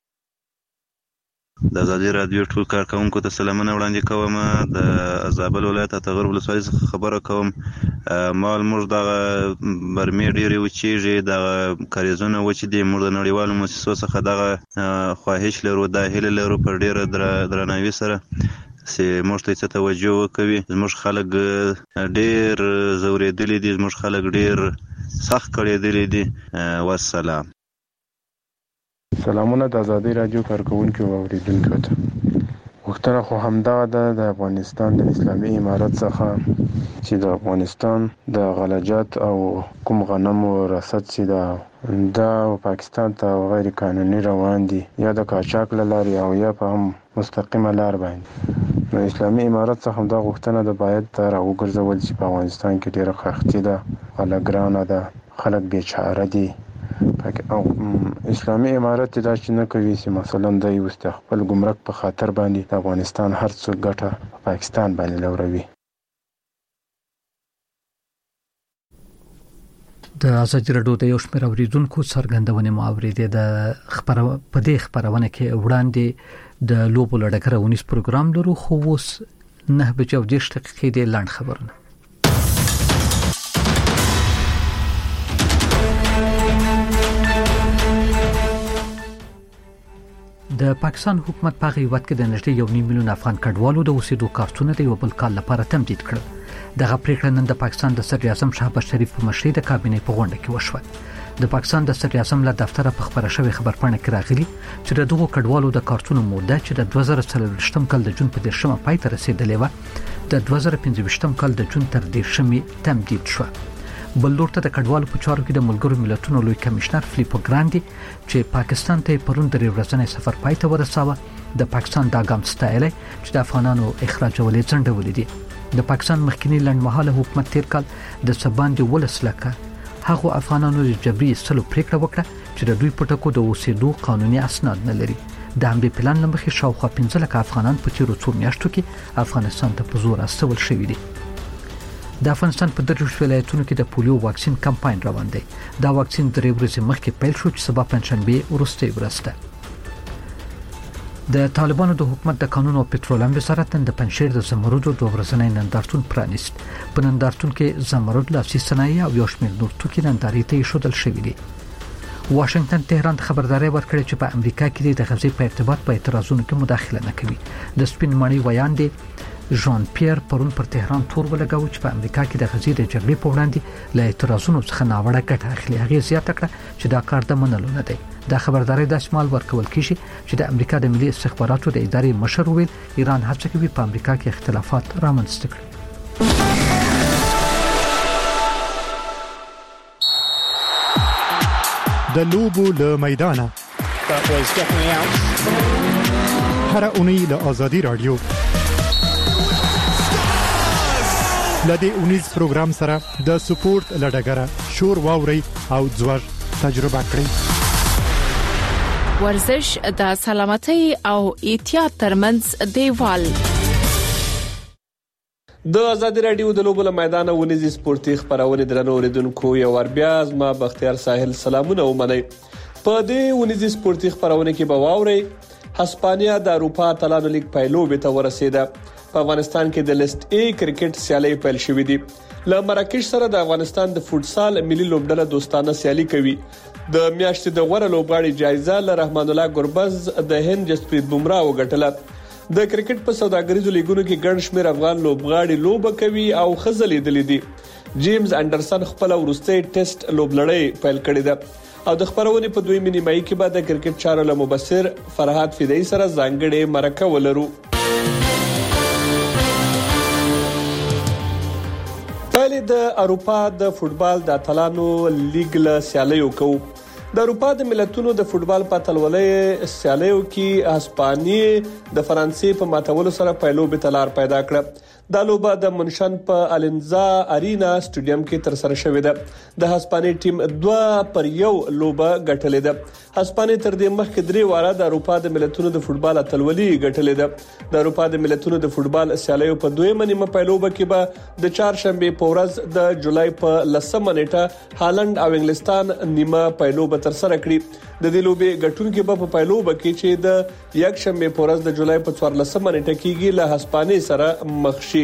Speaker 22: د ازادي راډیو ټول کارکوونکو ته سلامونه وړاندې کوم. د زابل ولایت اتغر ولسوالۍ څخه خبره کوم. مال موږ دغه برمې ډېرې وچېږي، دغه کاریزونه وچې دي. موږ د نړیوالو مؤسسو څخه دغه خواهش لرو، دا هیله لرو په ډېره درناوي سره چې موږ ته څه توجه وکوي. زموږ خلک ډېر ځورېدلي دي، زموږ خلک ډېر سخت کړېدلي دي. والسلام.
Speaker 23: سلامونه د ازادي راډیو کارکوونکو او اوریدونکو ته. غوښتنه خو همدغه ده د افغانستان د اسلامي امارت څخه چې د افغانستان د غلجات او کوم غنمو رصد چې دا دا پاکستان ته غیر قانوني روان دي، یا د قاچاق له لارې او یا په هم مستقیمه لار باندې. نو اسلامي امارت څخه همدا غوښتنه ده باید ته راوګرځول چې په افغانستان کې ډېره خښتي ده، غله ګرانه ده، خلک بېچاره دي او اسلامي امارت دا چې نه کوي چې مثلا د یو خپل ګمرک په خاطر باندې د افغانستان هر څه ګټه پاکستان باندې لوروي.
Speaker 1: د ازادي راډیو د یو شمېر اوریدونکو څرګندونې مو اوریدې د خبرو په دې خبرونه کې وړاندې د لوبو لړګره ونیس پروګرام لرو خو اوس نه بجو د دقیقې د لاند خبرونه. د پاکستان حکومت په غیبت کې د نږدې یو نیم میلیون افغان کډوالو د اوسېدو کارتونه د یو بل کال لپاره تمدید کړل. دغه پریکړه نن د پاکستان د صدر اعظم شهباز شریف په مشرۍ د کابینې په غونډه کې وشوه. د پاکستان د صدر اعظم له دفتره په خبره شوی خبرپاڼه کې راغلي چې د دغو کډوالو د کارتونو موده چې د دوه زره څلوېښتم کال د جون په دیرشمه پای ته رسیدلې و د دوه زره پنځه کال د جون تر دیرشمې تمدید شوه. بل لور ته د کډوالو په چارو کې د ملګرو ملتونو لوی کمشنر فلیپو ګراندي چې پاکستان ته پرون د ورځنی سفر پای ته ورساوه د پاکستان د ګام ستایل چې د افغانانو اخراجولې ځنډولې دي. د پاکستان مخکنی لنډمهاله حکومت تیر کال د سباندې ولسلکه هغه افغانانو جبري سلو پریکړه وکړه چې د دوی پټکو د اوسېدو قانوني اسناد نه لري. د همدې پلان لمخې شاوخوا پنځه لک افغانان په تیرو څو میاشتو کې افغانستان ته په زور استول شوي دي. د افغانستان په دریوش ولایتونو کې د پولیو واکسین کمپاین روان دی. دا واکسین درې ورځې مخکې پیل شو چې سبا پنځشنبه وروستۍ ورځ ده. د طالبانو د حکومت د قانون او پټرولیم وزارت نن د پنځشیر د زمرودو د ورځنی نندارتون پرانیست. په نندارتون کې زمرود، لاسي صنایع او یو شمېر نور توکي نندارې ته ایښودل شوي دي. واشنگټن تهران ته خبرداري ورکړې چې په امریکا کې د غزې په ارتباط په اعتراضونو کې مداخله نه کوي. د سپین ماڼۍ ویاندې ژان پیر پرون پر تهران تور ولګاو چې په امریکا کې د غزې د جګړې په وړاندې له اعتراضونو څخه ناوړه ګټه اخلي. هغه زیاته کړه چې دا کار د منلو نه دی. دا خبرداري د شمال ورکول کیږي چې د امریکا د ملي استخباراتو د ادارې مشر ویل ایران هڅه کوي په امریکا کې اختلافات رامنځته کړي.
Speaker 13: د لوبو له میدانه هر اونۍ له آزادي رادیو لدې اونیز پروګرام سره د سپورت لړګره شور واوري او ځوړ تجربه کړئ.
Speaker 4: ورزش د سلامتۍ او احتیاط ترمنځ دیوال.
Speaker 2: د آزادي رادیو د لوبو له میدانه ونیزي سپورتي خبرونه درنو اوریدونکو یو ور بیا ما بختیار ساحل سلامونه ومنئ. په دې ونیزي سپورتي خبرونه کې به واوري هسپانیا د اروپا اتلانو لیگ پایلوبې ته ورسیده. په افغانستان کې د لیست ای کرکټ سیالي پیل شوې دي. له مراکش سره د افغانستان د فوتسال ملي لوبډله دوستانه سیالي کوي. د میاشتې د غوړه لوبغاړي جایزه له رحمان الله ګربز د هند جسپریت بومرا وګټله. د کرکټ په سوداګریزو لیګونو کې ګڼ شمېر افغان لوبغاړي لوبه کوي او خزلې دي دي. جیمز انډرسن خپل ورستۍ ټیسټ لوبلړۍ پیل کړې ده او د خبرونې په دوی نیمایي کې بعد د کرکټ چارو له مبصر فرهاد فدایي سره ځانګړې مرکه ولرو. د اروپا د فوتبال د اتلانو لیګ له سیالیو کو. د اروپا د ملتونو د فوتبال په اتلولۍ سیالیو کې هسپانیې د فرانسې په ماتولو سره پیلوبې تلار پیدا کړ. د لوبه د منشن په الینزا ارینا سټیډیم کې تر سره شوې ده. د هسپانیې ټیم دوه پر یو لوبه ګټلې ده. هسپانیې تر دې مخکې درې واره د اروپا د ملتونو د فوتبال اتلولۍ ګټلې ده. د اروپا د ملتونو د فوتبال سیالیو په دویمه نیمه پیلوبه کې به د چهارشنبه په ورځ د جولای په لسمه نیټه هالند او انګلستان نیمه پیلوبه تر سره کړي. د دې لوبې ګټونکو په پیلوبه کې چې د یک شنبه په ورځ د جولای په څوارلسمه نیټه کېږي له هسپانیې سره مخ شي.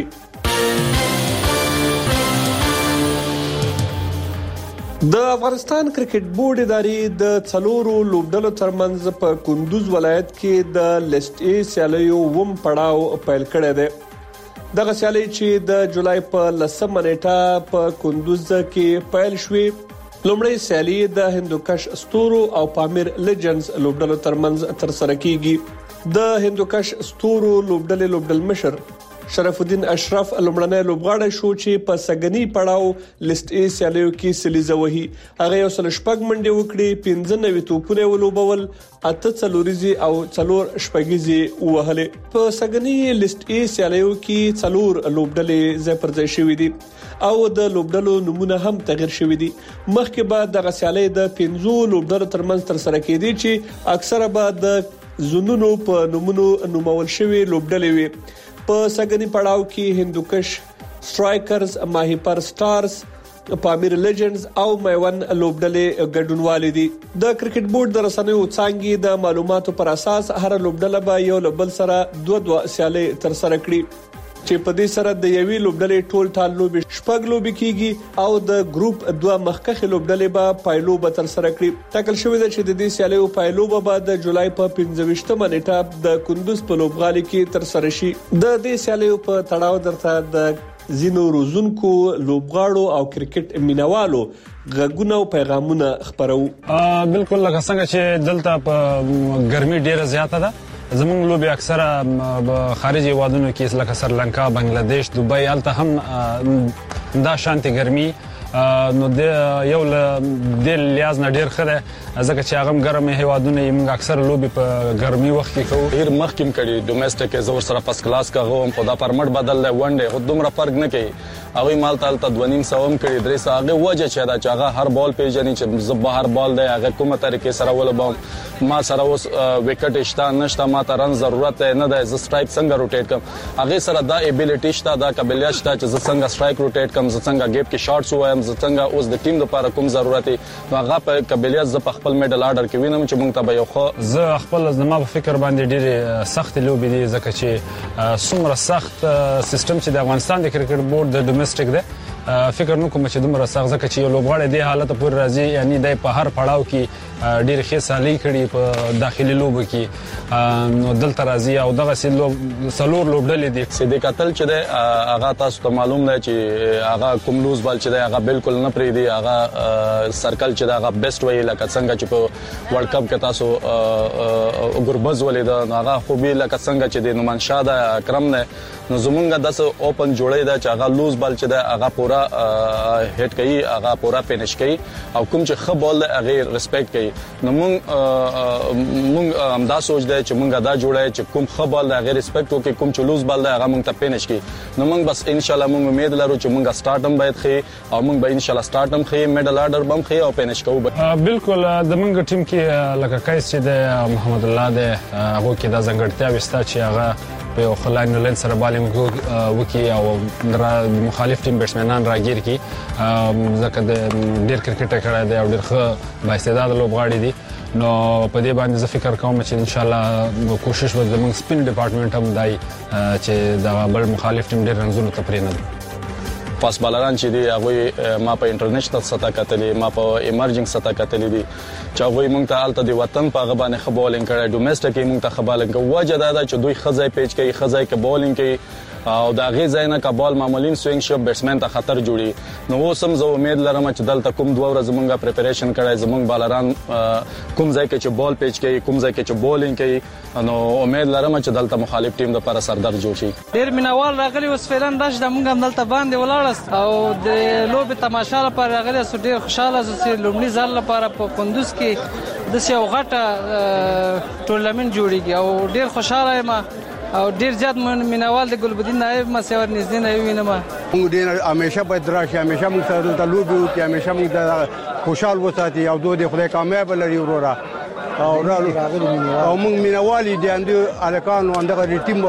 Speaker 2: د افغانستان کرکټ بورډ ادارې د څلورو لوبډلو ترمنځ په کندوز ولایت کې د لیست ای سیالیو وم پړاو پیل کړی دی. دغه سیالي چې د جولای په لسمه نیټه په کندوز کې پیل شوې. لومړی سیالي د هندوکش ستورو او پامیر لیجنز لوبډلو ترمنځ تر سره کیږي. د هندوکش ستورو لوبډلې لوبډل مشر شرف الدین اشرف لمړنۍ لوبغاړی شو چې په سګنی پړاو لیست ای سیالیو کې سلیزه وهي. هغه یو سل شپږ منډي وکړي، پنځه نوي توپونه ولوبول، اته څلوريزي او څلور شپږيزي وهلې. په سګنی لیست ای سیالیو کې څلور لوبډلې ځای پر ځای شوې دي او د لوبډلو نمونه هم تغیر شوې دي. مخکې بعد د غسیالې د پنځو لوبډلو ترمنځ تر سره کېدي چې اکثره بعد د زونونو په نمونو نومول شوی لوبډلې وي. په سګنی پړاو کې هندوکش سټرایکرز، ماهیپر سټارز، پامیر لیجنډز او میوان لوبډلې ګډونوالې دي. د کرکټ بورډ د رسنیو څنګه د معلوماتو پر اساس هر لوبډله به یو لبل سره دوه دوه سیالي تر سره کړي چې په دې سره د یوې لوبډلې ټول ټال لوبي شپږ لوبي کیږي او د ګروپ دوه مخکخه لوبډلې به پایلو به تر سره کړي. ټاکل شوې ده چې د دې سیالیو پایلو به د جولای په پنځه ویشتمه نیټه د کندوز په لوبغالي کې تر سره شي. د دې سیالیو په تړاو درته د زینو روزونکو لوبغاړو او کرکټ مینوالو غږونه او پیغامونه خبرو.
Speaker 6: بالکل لکه څنګه چې دلته په ګرمي ډیره زیاته ده، زمونږ لوبي اکثره خارجي هیوادونو کې لکه سریلانکا، بنگلاديش، دوبۍ، الته هم دا شانتي ګرمي نو د یو د لیاز نه ډیر خره ځکه چې هغه ګرمه هیوادونه یې موږ اکثر لوبي په ګرمي وخت کې کوو.
Speaker 7: ډیر مخکیم کړي ډومېسټک زور سره پس کلاس کا غوم په دا پرمټ بدل دی ون ډے خو دومره فرق نه کوي. هغه مال تل ته دوه نیم سوم کړي درې سو هغه وجه چې دا چې هغه هر بال پیژني چې زه بهر بال دی هغه کومه طریقې سره ولوبم ما سره اوس وکټ شته نشته ما ته رن ضرورت نه ده زه سټرایک څنګه روټیټ کوم هغه سره دا ابیلیټی شته دا قابلیت شته چې زه څنګه سټرایک روټیټ کوم زه څنګه گیپ کې شاټس وایم زه څنګه اوس د ټیم لپاره کوم ضرورت نو هغه په قابلیت ز په خپل میډل آرډر کې وینم چې موږ ته به یو خو
Speaker 6: زه خپل زما په فکر باندې ډېری سخت لوبې دي ځکه چې څومره سخت سیستم چې د افغانستان د کرکټ بورډ د ډومېسټک ده فکر نو کوم چې دومره سخت ځکه چې یو لوبغاړی د حالت پورې راځي یعنی د په هر پړاو کې ډېر ښه سالي کړي په داخلي لوبو کې نو دلته راځي او دغه سلو سلور لوبډلې دي
Speaker 7: چې د قتل چې د هغه تاسو ته معلوم دی چې هغه کوم لوز بال چې دی هغه بالکل نه پری دی هغه سرکل چې دا هغه بیسټ وی لکه څنګه چې په ورلد کپ کې تاسو ګوربز ولید هغه خو به لکه څنګه چې د نومان شاه د اکرم نه نو زمونږ داس اوپن جوړی دا چې هغه لوز بال چې دا هغه پورا هټ کوي هغه پورا فینیش کوي او کوم چې خه بال هغه ریسپیکټ کوي نو مونږ مونږ هم دا سوچ دی چې مونږ دا جوړای چې کوم خه بال هغه ریسپیکټ وکړي کوم چې لوز بال هغه مونږ ته فینیش کوي نو مونږ بس ان شاء الله مونږ امید لرو چې مونږ سٹارټم باید خي او مونږ به ان شاء الله سٹارټم خي میډل آرډر بم خي او فینیش کوو.
Speaker 6: بالکل د مونږ ټیم کې لکه کایس چې د محمد الله د هغه کې د ځنګړتیا وستا چې هغه په یو خلاین لین سره بالینګ وکي او مخالف ټیم بیټسمنان راګیر کی ځکه د ډیر کرکټ کړه دی او ډیر ښه بااستعداد لوبغاړي دي نو په دې باندې زه فکر کوم چې ان شاء الله کوشش وکړم موږ سپین ډپارټمنټ هم دای چې دا بل مخالف ټیم ډیر رنزونه تپرینه
Speaker 7: پاس بالران چې دی هغه ما په انټرنیشنل سطح کتلې ما په ایمرجنګ سطح کتلې دي چې هغه موږ ته الته د وطن په غبانه خبالینګ کړي ډومېسټک موږ ته خبالینګ وجه دا چې دوی خزای پیچ کوي خزای کې بولینګ کوي او دا غي زینه کبال معمولین سوینګ شپ بیټسمن ته خطر جوړي نو اوس هم زه امید لرم چې دلته کوم دوه ورځې مونږه پریپریشن کړای زمونږ بالران کوم ځای کې چې بال پیچ کوي کوم ځای کې چې بولینګ کوي نو امید لرم چې دلته مخالف ټیم لپاره سردر جوړ شي.
Speaker 10: ډیر مینوال راغلي اوس فعلن داش د مونږ دلته باندې ولاړست او د لوب تماشا لپاره راغلي سو ډیر خوشاله چې لومړي ځل لپاره په کندوز کې د سیو غټه ټورنمنت جوړیږي او ډیر خوشاله یم او ډیر زیات مینوال د ګلبدین نایب مسیور نږدې نه وینم.
Speaker 24: موږ ډیر همیشه باید راشي همیشه موږ سره د لوبي او همیشه موږ د خوشحال وساتي او دوی خدای کامیاب لري ورورا او او موږ مینوالي دي اندو الکان او اندغه ټیم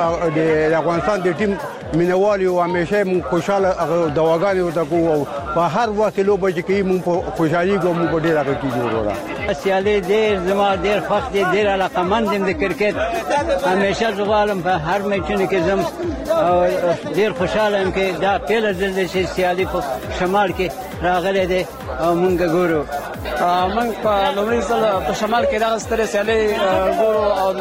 Speaker 24: د افغانستان د ټیم مینوالي او همیشه موږ خوشاله دواګانې ورته کوو په هر وخت لوبه چې کوي موږ خوشحالي کوو موږ ډیر هغه کیږي ورورا.
Speaker 25: سیالي ډیر زما ډیر خوښ دي ډیر علاقمند دي د کرکټ همیشه زغالم په هر میچونو کې زم او ډیر خوشاله یم چې دا پیل ځل چې سیالي په شمال کې راغلي دي او موږ ګورو
Speaker 10: موږ په لومړي ځل په شمال کې دا ستره سیالي ګورو او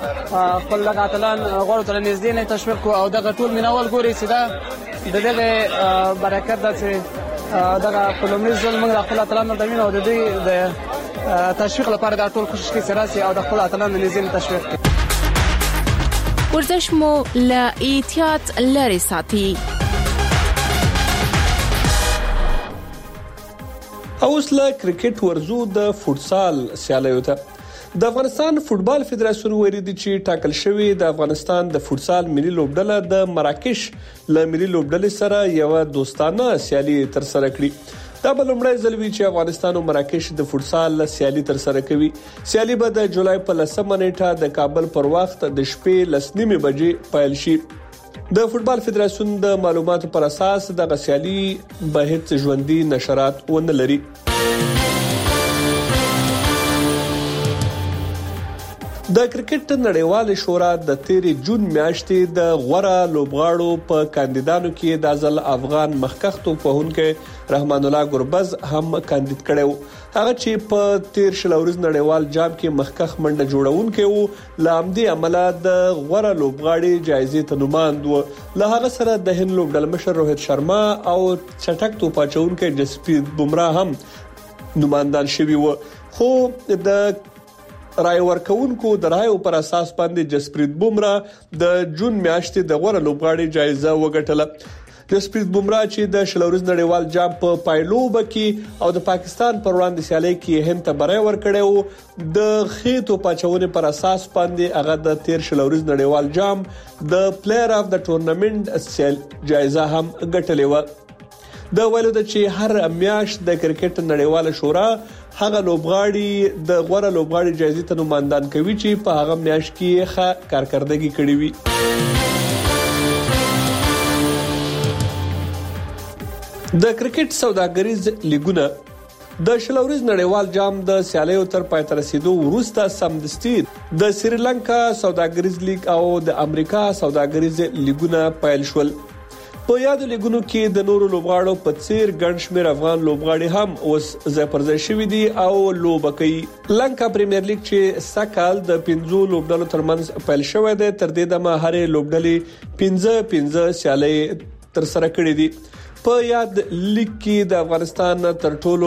Speaker 10: خپل لګاتلان غوړو ته نږدې نه تشویق کو او دغه ټول مینوال ګوري چې دا د دې برکت ده چې دغه په لومړي ځل موږ خپل اتلان د وینو د دې د تشویق لپاره دا ټول کوشش کوي سراسي او د خپل اتلان نږدې تشویق کوي.
Speaker 4: ورزش مو له احتیاط لري ساتي.
Speaker 2: اوس له کرکټ ورزو د فوتسال سیالیو ته. د افغانستان فوتبال فدراسیون ویلي دی چې ټاکل شوی د افغانستان د فوتسال ملي لوبډله د مراکش له ملي لوبډلې سره یو دوستانه سیالي تر سره کړي. دا به لومړی ځل وي چې افغانستان او مراکش د فوتسال سیالي تر سره کوي. سیالي به د جولای په لسمه نیټه د کابل پر وخت د شپې لس نیمه بجې پیل شي. د فوتبال فدراسیون د معلوماتو پر اساس د سیالي به هیڅ ژوندۍ نشرات ونه لري. د کرکټ نړیوال شورا د تیری جون میاشتې د غوړه لوبغاړو په کاندیدانو کې د ځل افغان مخکښ توپونکو رحمان الله ګربز هم کاندید کړو. هغه چې په تیر شلورز نړیوال جام کې مخکښ منډه جوړونکو و، لامدي عمله د غوړه لوبغاړي جایزې ته نوماند و. له هغه سره د هند لوبډل مشر روهیت شرما او چټک توپاچونکو جسپریت بومرا هم نوماندان شوي و. خو د رای ورکونکو د رایو پر اساس باندې جسپریت بومرا د جون میاشتې د غوړه لوبغاړي جایزه وګټله. جسپریت بومرا چې د شلورز نړیوال جام په پایلوب کې او د پاکستان پر وړاندې سیالي کې هند ته برای ورکړیو، د خېتو پاچونه پر اساس باندې هغه د تیر شلورز نړیوال جام د پلیئر اف د ټورنمنت سیل جایزه هم ګټلې و. د ویلو د چې هر میاشت د کرکټ نړیواله شورا هغه لوبغاړي د غوړه لوبغاړي جایزې ته نوماندان کوي چې په هغه میاشت کې ښه کارکردګي کړې وي. د کرکټ سوداګریز لیګونه د شلورز نړیوال جام د سیالیو تر پای ته رسیدو وروسته سمدستي د سریلانکا سوداګریز لیګ او د امریکا سوداګریز لیګونه پیل شول. په یاد لیګونو کې د نورو لوبغاړو په څیر ګڼ شمېر افغان لوبغاړي هم اوس ځای پر ځای شوي دي او لوبه کوي. لنکا پریمیر لیګ چې سکهال د پنځو لوبډلو ترمنځ پیل شوی دی، تر دې دمه هرې لوبډلې پنځه پنځه سیالۍ تر سره کړې دي. په یاد لیګ کې د افغانستان تر ټولو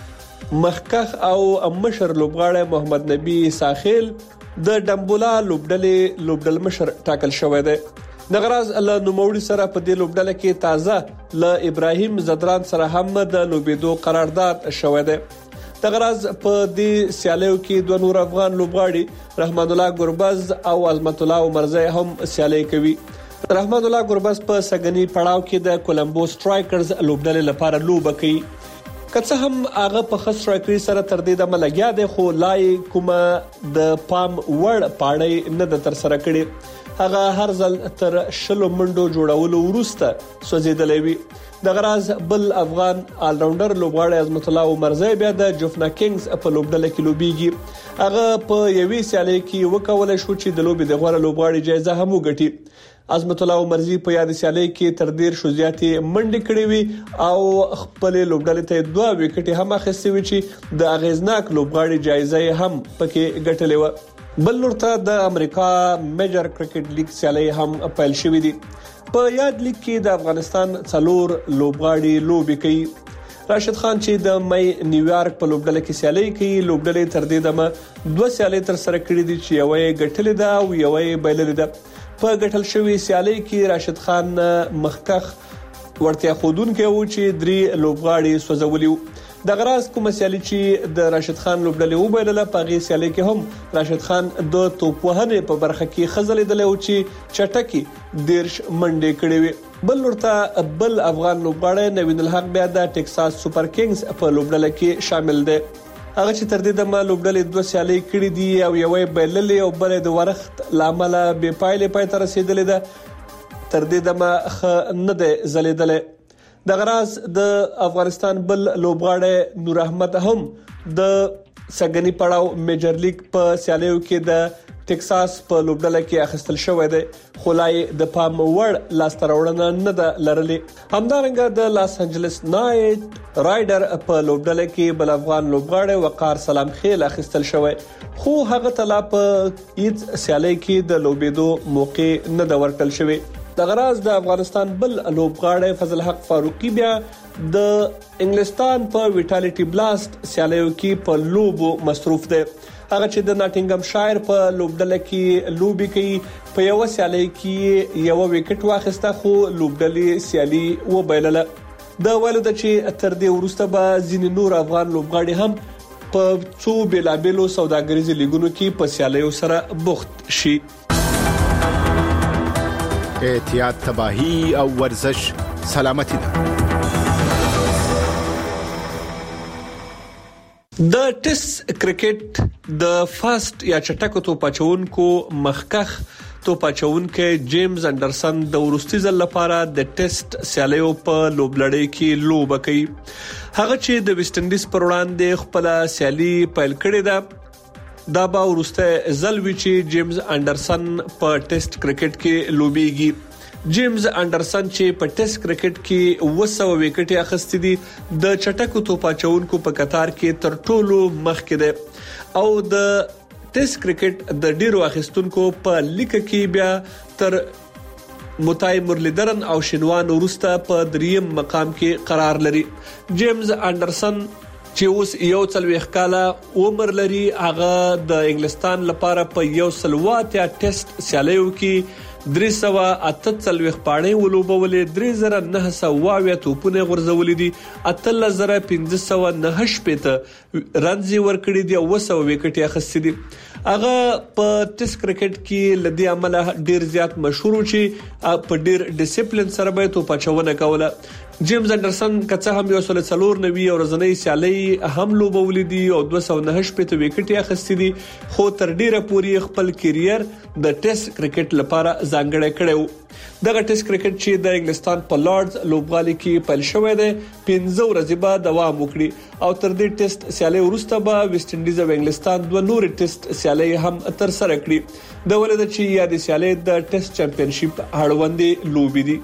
Speaker 2: مخکښ او مشر لوبغاړی محمد نبی ساخیل د ډمبولا لوبډلې لوبډل مشر ټاکل شوی دی. د غراز له نوموړي سره په دې لوبډله کې تازه ل ابراهیم زدران سره هم د لوبېدو قرارداد شوی دی. د غراز په دې سیالیو کې دوه نور افغان لوبغاړي رحمان الله ګربز او عظمت الله عمرزی هم سیالي کوي. رحمان الله ګربز په سګنی پړاو کې د کولمبو سټرایکرز لوبډلې لپاره لوبه کوي. که څه هم هغه په خاص سټرایکري سره تر دې د ملګیا دی، خو لای کومه د پام وړ پاړې نه د تر سره کړي. هغه هر ځل تر شلو منډو جوړولو وروسته سوځیدلې وي. د غراز بل افغان آل راونډر لوبغاړی عظمت الله عمرزی بیا د جوفنا کینګز په لوبډله کې لوبيږي. هغه په یوې سیالي کې وکول شو چې د لوبي د غوړه لوبغاړي جایزه هم وګټي. عظمت الله عمرزی په یاد سیالي کې تر ډیر شو زیاتې منډې کړې وي او خپل لوبډلې ته دوه وکټې هم اخیستې وي چې د اغیزناک لوبغاړي جایزه هم پکې ګټلې و. بل لورته د امریکا میجر کرکټ لیګ سیالي هم پیل شوې دي. په یاد لیګ کې د افغانستان څلور لوبغاړي لوبي کوي. راشد خان چې د مې نیویارک په لوبډله کې سیالي کوي، لوبډلې تر دې دمه دوه سیالي تر سره کړې دي چې یوه یې ګټلې ده او یوه یې بایللې ده. په ګټل شوی سیالي کې راشد خان مخکښ ورتیا خودونکو و چې درې لوبغاړي سوځولي. د غراز کوم سیالي چې د راشد خان لوبډلې وبایلله، په غي سیالي کې هم راشد خان د توپ وهنې په برخه کې خزلېدل او چې چټکی دیرش منډې کړې وي. بل ورته بل افغان لوبغاړی نوین الحق بیا د ټکساس سپر کینګز په لوبډله کې شامل دی. هغه چې تر دې د ما لوبډلې دوه سیالي کړې دي او یوې بایللې او بلې د ورخت لامل به پایلې پای ته رسیدلې ده. تر دې د ما خ نه ده زلیدلې. د غراز د افغانستان بل لوبغاړی نور احمد هم د سګنی پړاو میجر لیګ په سیالیو کې د ټکساس په لوبډله کې اخیستل شوی دی، خو لای د پام وړ لاسته راوړنه نه ده لرلې. همدارنګه د لاس انجلس نایټ رایډر په لوبډله کې بل افغان لوبغاړی وقار سلام خیل اخیستل شوی، خو هغه تلا په هیڅ سیالي کې د لوبېدو موقع نه د ورکل شوی. د غراز د افغانستان بل لوبغاړی فضل حق فاروقي بیا د انګلستان په ویټالیټي بلاست سیالیو کې په لوبو مصروف دی. هغه چې د ناټینګم شایر په لوبډله کې لوبي کوي په یو سیالي کې یو وکټ واخیسته خو لوبډلې سیالي و بایلله د ولود چې تر دې وروسته به ځینې نور افغان لوبغاړي هم په څو بیلابېلو سوداګریزو لیګونو کې په سیالیو سره بوخت شي.
Speaker 3: احتیاط تباہی او ورزش سلامتی ده.
Speaker 2: د ټیسټ کرکټ د فاست یا چټکو توپ اچونکو مخکخ توپ اچونکو جیمز انډرسن د ورستي ځل لپاره د ټیسټ سیالیو په لوبلړۍ کې لوب کوي. هغه چې د ویسټ انډیز پر وړاندې خپل سیالي پیل کړې ده دا به ورسته ځل وی چې جیمز انډرسن په ټیسټ کرکټ کې لوبيږي. جیمز انډرسن چې په ټیسټ کرکټ کې وسو وکټي اخستې دي د چټکو توپ اچونکو په قطار کې تر ټولو مخکې ده او د ټیسټ کرکټ د ډیرو اخستونکو په لیک کې بیا تر متای مرلیدرن او شینوان ورسته په دریم مقام کې قرار لري. جیمز انډرسن چې اوس یو څلويخ کاله عمر لري هغه د انګلستان لپاره په یو سلوات یا ټیسټ سیالیو کې درې سوه اته څلويخ پاڼې ولوبولې درې زره نه سوه توپونه غورځولې دي اته زره پنځه سوه نه شپږ رنځي ورکړې دي او وسو وکټي اخستې دي. هغه په ټیسټ کرکټ کې لدی عمله ډیر زیات مشهور چې په ډیر ډیسپلین سره به توپ اچونه کوله. جیمز انډرسن کڅه هم یو سل څلور نوي ورځنی سیالي هم لوبولې دي او دوه سوه نه شپږ وکټي اخستې دي خو تر ډیره پوري خپل کیریر د ټیسټ کرکټ لپاره ځانګړی کړو. دغه ټیسټ کرکټ چې د انګلستان په لارډز لوبغالي کې پیل شوې ده پنځه ورځې بعد دوام وکړي او تر دې ټیسټ سیالي وروسته به ویسټ انډیز او انګلستان دوه نور ټیسټ سیالي هم تر سره کړي. د ولید چې یاد سیالي د ټیسټ چمپیونشپ هړوندې لوبي دي.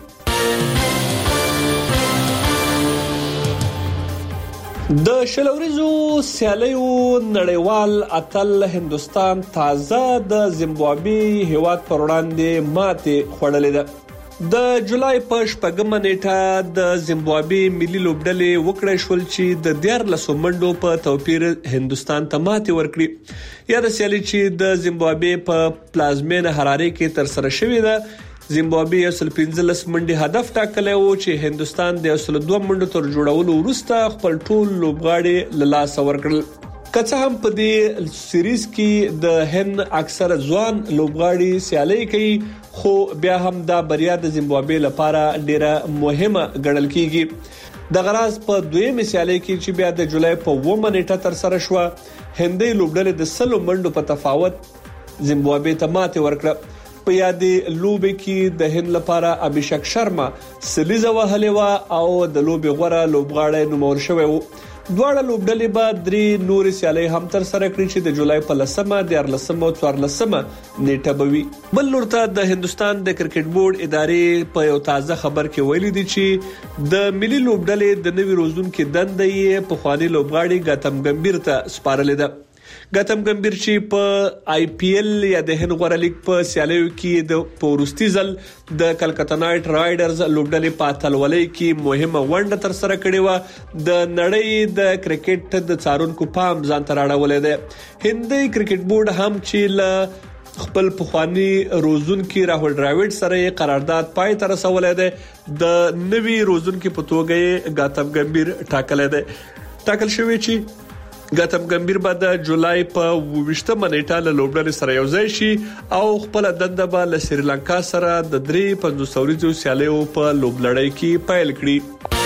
Speaker 2: د شلوريزو سیالیو نړیوال اتل هندستان تازه د زیمبابوې هیواد پر وړاندې ماته خوړلې ده. د جولای په شپږمه نیټه د زیمبابوې ملي لوبډلې وکړې شول چې د دیارلس منډو په توپیر هندستان ته ماته ورکړي. یا د سیالي چې د زیمبابوې په پلازمین حرارې کې تر سره شوې ده زیمبابوې یو سل پنځلس منډي هدف ټاکلی و چې هندستان د یو سل دوه منډو تر جوړولو وروسته خپل ټول لوبغاړي له لاسه ورکړل. کڅه هم په دې سیریز کې د هند اکثر ځوان لوبغاړي سیالي کوي خو بیا هم دا بریا د زیمبابوې لپاره ډیره مهمه ګڼل کیږي. د غراز په دویمه سیالي کې چې بیا د جولای په اوومه نیټه تر سره شو هندي لوبډلې د سلو منډو په تفاوت زیمبابوې ته ماته ورکړه. په یادې لوبې کې د هند لپاره ابھیشک شرما سلیزه وهلې و او د لوبې غوړه لوبغاړی نومول شوی و. دواړه لوبډلې به درې نور سیالي هم تر سره کړي چې د جولای په لسمه د لسمه او څوارلسمه نیټه بوي. بل لورته د هندستان د کرکټ بورډ ادارې په یو تازه خبر کې ویلي دي چې د ملي لوبډلې د نوي روزونکو دنده یې په خواني لوبغاړي ګاتم ګمبیر ته سپارلې ده. ګاتم ګمبیر چې په آی پی ایل یا د هند غوړه لیګ په سیالیو کې د پورستي ځل د کلکتا نایټ رایډرز لوبډلې په اتلولۍ کې مهمه ونډه تر سره کړې و. د نړۍ د کرکټ د څارونکو پام ځان ته راړولې ده. هندي کرکټ بورډ هم چې ل خپل پخوانی روزونکو راهول ډراوډ سره قرارداد پای ته رسولې ده. د نوي روزونکو په توګه ګاتم ګمبیر ټاکل ده. ټاکل شوی چې ګاتم ګمبیر به د جولای په ویشتمه نیټه له لوبډلې سره یو ځای شي او خپل دنده به له سریلانکا سره د درې پنځوس ورځو سیالیو په لوبلړۍ کې پیل کړي.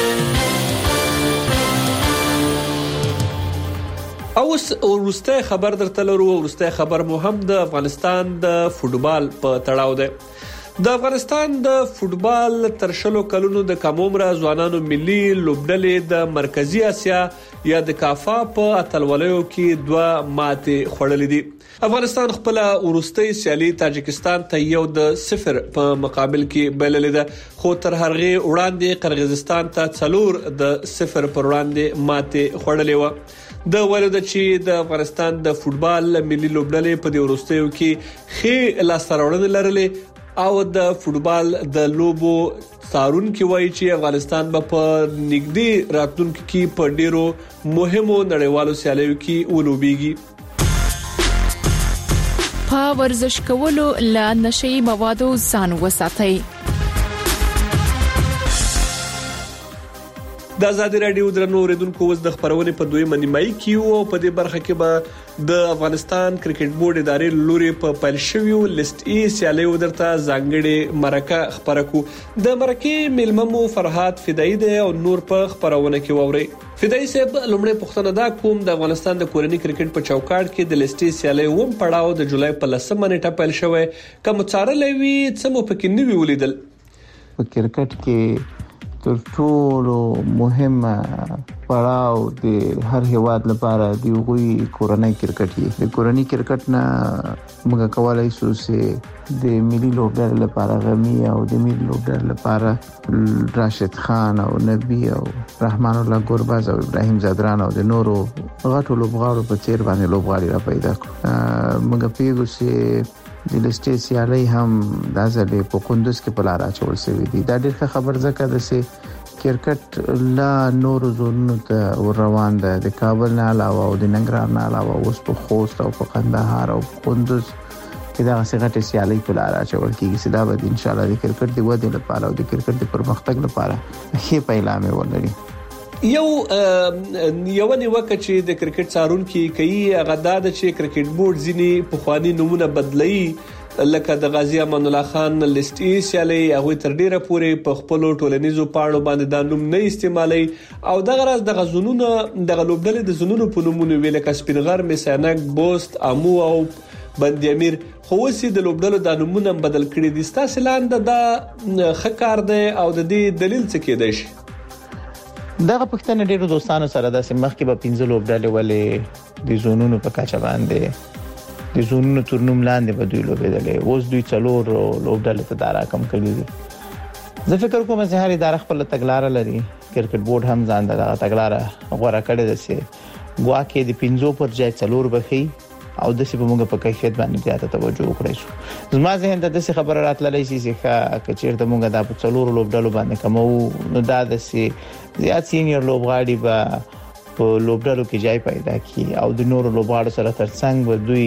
Speaker 2: اوس ورسته خبر درته لرو. ورسته خبر مو هم د افغانستان د فوتبال په تړاو ده. د افغانستان د فوتبال تر شلو کلونو د کم عمره ځوانانو ملي لوبډلې د مرکزی اسیا یا د کافا په اتلولیو کې دوه ماته خوړلې دي. افغانستان خپل ورسته سیالي تاجکستان ته یو د صفر په مقابل کې بللې ده خو تر هغه وړاندې قرغیزستان ته څلور د صفر پر وړاندې ماته خوړلې و. د ولود چې د افغانستان د فوتبال ملي لوبډلې په دې ورستیو کې خې لاسته لرلې او د فوتبال د لوبو څارونکو وایي چې افغانستان به په نږدې راتلونکو کې په ډیرو مهمو نړیوالو سیالیو کې ولوبېږي.
Speaker 4: په ورزش کولو له نشي موادو ځان وساتئ.
Speaker 2: د آزادي رادیو درنو اوریدونکو وز د خبرونې په دوی منیمای کیو او په دې برخه کې به د افغانستان کرکټ بورډ ادارې لوري په پیل شویو لیست ای سیالیو درته ځانګړي مرکه خبره کو. د مرکه ملممو فرحات فدایی دی او نور په خبرونه کې ووري. فدایی صاحب لومړی پښتنه دا کوم د افغانستان د کورنۍ کرکټ په چوکاټ کې د لیست ای سیالیو وم پړاو د جولای په لسمه نیټه پیل شوی. کوم څارلې وی څه مو پکې نیوي ولیدل؟
Speaker 8: په کرکټ کې تر ټولو مهمه پړاو د هر هیواد لپاره دی غوي کورنۍ کرکټ دی. د کورنۍ کرکټ نه موږ کولای شو چې د ملي لوبډلې لپاره غمی او د ملي لوبډلې لپاره راشد خان او نبی او رحمان الله ګورباز او ابراهیم زادران او د نورو غټو لوبغاړو په څیر باندې لوبغاړي را پیدا کړو. موږ پیغو چې د لیستې سیالي هم د ځلې په قندوز کې په لار اچول شوې دي. دا ډېر خبر ځکه د سي کرکټ لا نور زونو ته روان ده. د کابل نه علاوه او د ننګرهار نه علاوه اوس په خوست او په قندهار او قندوز کې دا څنګه سیالي په لار اچول کیږي. سدا به ان شاء الله د کرکټ د ودې لپاره او د کرکټ د پرمختګ لپاره هي پیلامه ولري.
Speaker 2: یو یو نیوکه چې د کرکټ څارونکو کوي هغه دا د چې کرکټ بورډ ځینی په خواني نمونه بدلي لکه د غازی امان الله خان لیست ای سیالي هغه تر ډیره پورې په خپل ټولنیزو پاڼو باندې د نوم نه استعمالي او دغه راز د غزونونو د غلوبډلې د زونونو په نومونه ویل ک سپینغر میسانک بوست امو او بندي امیر خو وسی د لوبډلو د نومونه بدل کړي دي. ستاسو لاندې دا خکار دی او د دې دلیل څه کېدای شي؟
Speaker 8: دغه پښتنه ډیرو دوستانو سره د سیمخ کې په پنځه لوبډلې ولې د زونونو په کچه باندې د زونونو تورنوم لاندې په دوی لوبېدلې. اوس دوی څلور لوبډلې ته دا راکم کړي دي. زه فکر کوم چې هر اداره خپل تګلارې لري. کرکټ بورډ هم ځان دغه تګلارې غوړه کړې ده چې ګواکې د پنځو پر ځای څلور بخي او د څه په موږ په کیفیت باندې زیاته توجه وکړو. زما ذهن ته د څه خبره راتللې شي چې کچیر ته موږ د په څلور لوبډلو باندې کومو نو دا د څه زیات سینیئر لوبغاړي به په لوبډلو کې ځای پیدا کړي او د نورو لوبغاړو سره ترڅنګ به دوی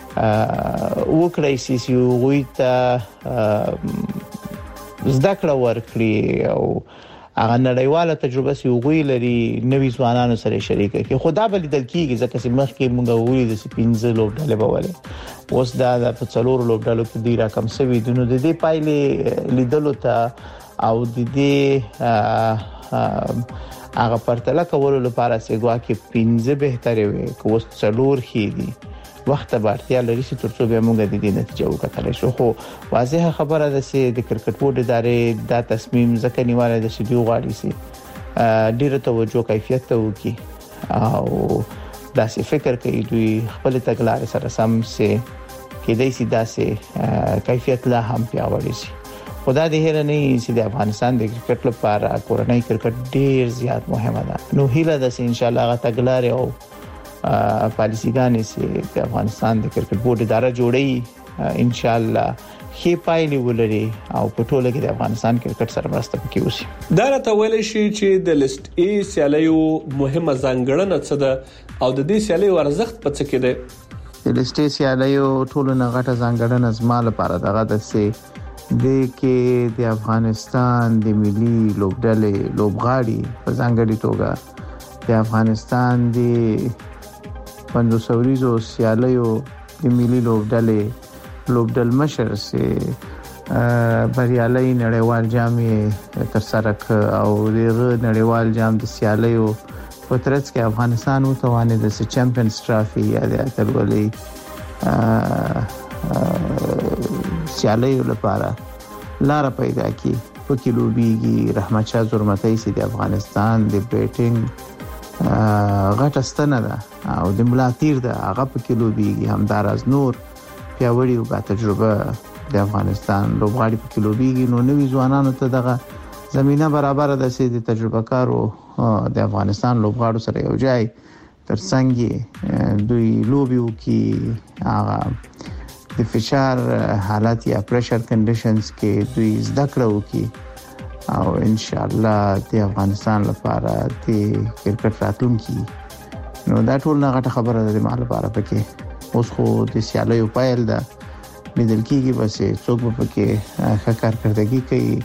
Speaker 8: وکړي چې وي ته زده کړه ورکړي او هغه نړیواله تجربه سی وګوي لري نوې ځوانانو سره شریک کی. خدا بل دل کیږي ځکه چې مخکې موږ وګوري د سپینځه لوبډلې بوله اوس دا د څلور لوبډلو کې دی راکم سوي دونو د دې پایلې لیدلو ته او د دې هغه پرتله کولو لپاره چې ګواکې پنځه بهتره وي که اوس څلور خېدي وخت به اړتیا لري چې ترڅو به موږ د دې نتیجه وکړو. شو خو واضحه خبره ده چې د کرکټ بورډ ادارې دا تصمیم ځکه نیولای د شډیو غاړي سي ډیره توجه کیفیت ته وکي او داسې فکر کوي دوی خپل تګلارې سره سم سي کې دای سي داسې کیفیت لا هم پیاوړی شي. خدا دې هره نه چې د افغانستان د کرکټ لپاره کورنۍ کرکټ ډیر زیات مهمه ده. نو هیله ده چې ان شاء الله غا تګلارې او پالیسیګانې چې د افغانستان د کرکټ بورډ اداره جوړي ان شاء الله خې پایلې ولري او په ټوله کې د افغانستان کرکټ سره مرسته وکړي. اوس
Speaker 2: دا راته ویل شي چې د لیست ای سیالیو مهمه ځانګړنه څه ده او د دې سیالیو ارزښت په څه کې ده؟
Speaker 8: د لیست ای سیالیو ټولو نه غټه ځانګړنه زما لپاره دغه د سي د کې د افغانستان د ملي لوبډلې لوبغاړي په ځانګړي توګه د افغانستان د پنځوس اوریزو سیالیو د ملي لوبډلې لوبډل مشر سي بریالي نړیوال جام تر سره او د نړیوال جام د سیالیو په ترڅ کې افغانستان او توانه د چمپیونز ټرافي یا د اتلولي سیالیو لپاره لار پیدا کی. په کې لوبيږي رحمت شاه زرمتای سي د افغانستان د بیټینګ غټه ستنه ده او د ملاتیر ده هغه په کې لوبيږي. همدارز نور پیاوړي او با تجربه د افغانستان لوبغاړي په کې لوبيږي. نو نوې ځوانانو ته دغه زمينه برابر ده چې د تجربه کارو د افغانستان لوبغاړو سره یو ځای ترڅنګ دوی لوبي وکي هغه د فشار حالات یا پریشر کنډیشنز کې دوی زده کړه وکي او ان شاء الله د افغانستان لپاره د کرکټ راتلونکي نو دا ټول نه غټه خبره ده د مال لپاره پکې اوس خو د سیالیو پایل ده لیدل کېږي بس څوک په کې ښه کارکردګي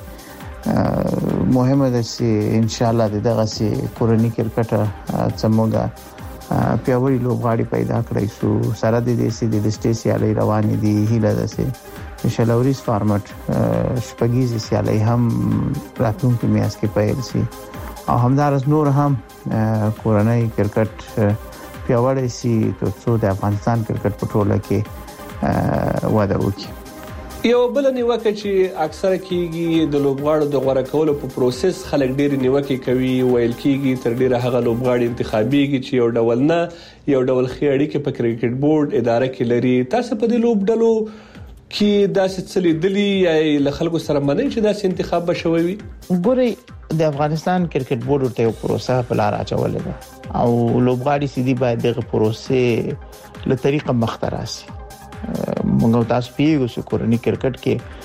Speaker 8: کوي مهمه ده چې ان شاء الله دغه سي کورنی کرکټ څنګه پیاوړي لوبغاړي پیدا کړی شو سره د دې سي د سټي سیالي روانې دي هیله ده چې ان شاء الله وريس فارمټ شپږیزي سیالي هم راتلونکي میاشت کې پیل شي او همدارس نور هم کورنی کرکټ پیاوړی سي ترڅو د افغانستان کرکټ په ټوله کې واده وکړي
Speaker 2: یو بل نیوکه چې اکثره کیږي د لوبغاړو د غوړه کولو په پروسس خلک ډېر نیوکه کوي ویل کیږي تر ډیره هغه لوبغاړي انتخابيږي چې یو ډول نه یو ډول خېړی کې په کرکټ بورډ اداره کې لري تاسو په دې لوب ډلو کې داسې څلې دلی یا له خلکو سره منئ چې داسې انتخاب بشوي
Speaker 8: ګوري د افغانستان کرکټ بورډ ورته یو پروسه په لار اچولې ده او لوبغاړي سيدي باید دغه پروسه له طریقه مختراسي موږ تاسو پیګو چې کورنی کرکټ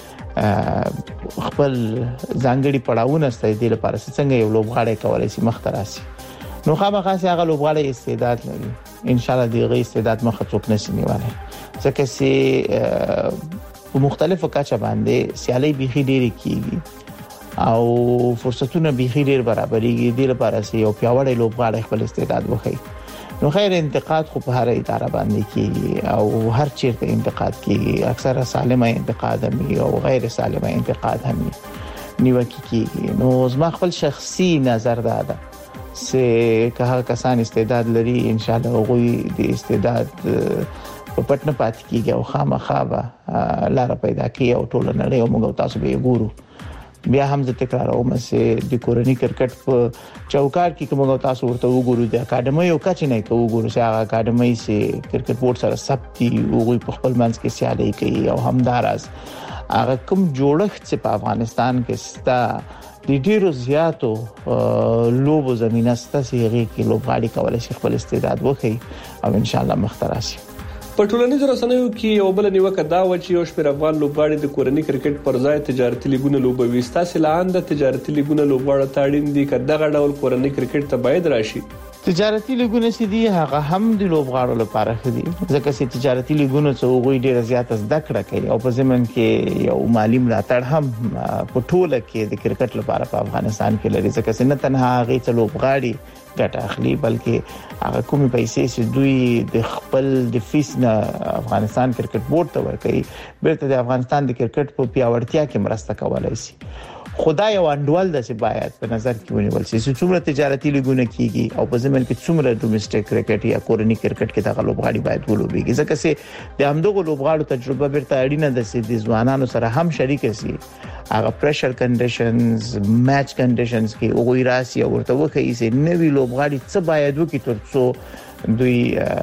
Speaker 8: کې خپل ځانګړي پړاوونه ستې دي لپاره څنګه یو لوبغاړی کولای شي مختراسي نو خامخا سي هغه لوبغاړی استعداد لري ان شاء الله دغه استعداد مخه څوک نشي نیولای ځکه چې په مختلفو کچه باندې سیالي بيخي ډېری کیږي او فرصتونه بيخي ډېر برابرېږي د لپاره چې یو پیاوړی لوبغاړی خپل استعداد وښيي نو خیر انتقاد خو په هر اداره باندې کیږي او هر چیرته انتقاد کیږي اکثره سالمه انتقاد هم او غیر سالمه انتقاد هم نیوکه کیږي نو زما خپل شخصي نظر دا ده چې که هغه کسان استعداد لري ان شاء الله غوي د استعداد په پټنه پات کیږي او خامخا به لار پیدا کوي او ټول نه لري او موږ تاسو به ګورو بیا هم زه تکراروم چې د کورنی کرکټ په چوکاټ کې کومه تاسو ورته وګورئ د اکیډمي یو کچ نه کوي وګورئ چې هغه اکیډمي چې کرکټ بورډ سره ثبت وي په خپل منځ کې سیالي کوي او همدارس هغه کوم جوړښت چې په افغانستان کې ستا د ډیرو زیاتو لوبو زمينه ستا سیغي کې لوبغاړي کولای شي خپل استعداد وښيي او ان شاء الله مختراسي
Speaker 2: په ټولنیزو رسنیو کې یو بل نیوکه دا و چې یو شمېر افغان لوبغاړي د کورنی کرکټ پر ځای تجارتي لیګونه لوبوي ستاسو لاندې تجارتي لیګونه لوبغاړو تاړین دي کله دغه ډول کورنی کرکټ ته باید راشي
Speaker 8: تجارتي لیګونه چې دي هغه هم د لوبغاړو لپاره دي ځکه چې تجارتي لیګونه څو غوي ډیر زیات زده کړه کوي او په زمن کې یو مالی ملاتړ هم په ټوله کې د کرکټ لپاره په افغانستان کې لري ځکه چې نه تنها هغه څو لوبغاړي ګټه اخلي بلکې هغه کومې پیسې چې دوی د خپل د فیس نه افغانستان کرکټ بورډ ته ورکړي بیرته د افغانستان د کرکټ په پیاوړتیا کې مرسته کولای شي خدای او انډول د څه باید په نظر کې ونیول شي چې څومره تجارتي لیګونه کیږي او په زمين کې څومره ډومېسټک کرکټ یا کورنی کرکټ کې دغه لوبغاړي باید ولوبېږي ځکه چې د همدغه لوبغاړو تجربه بیرته اړینه ده چې د ځوانانو سره هم شریک شي هغه پریشر کنډیشنز میچ کنډیشنز کې وګورئ راسي او ورته وکړي چې نوی لوبغاړي څه باید وکړي ترڅو دوی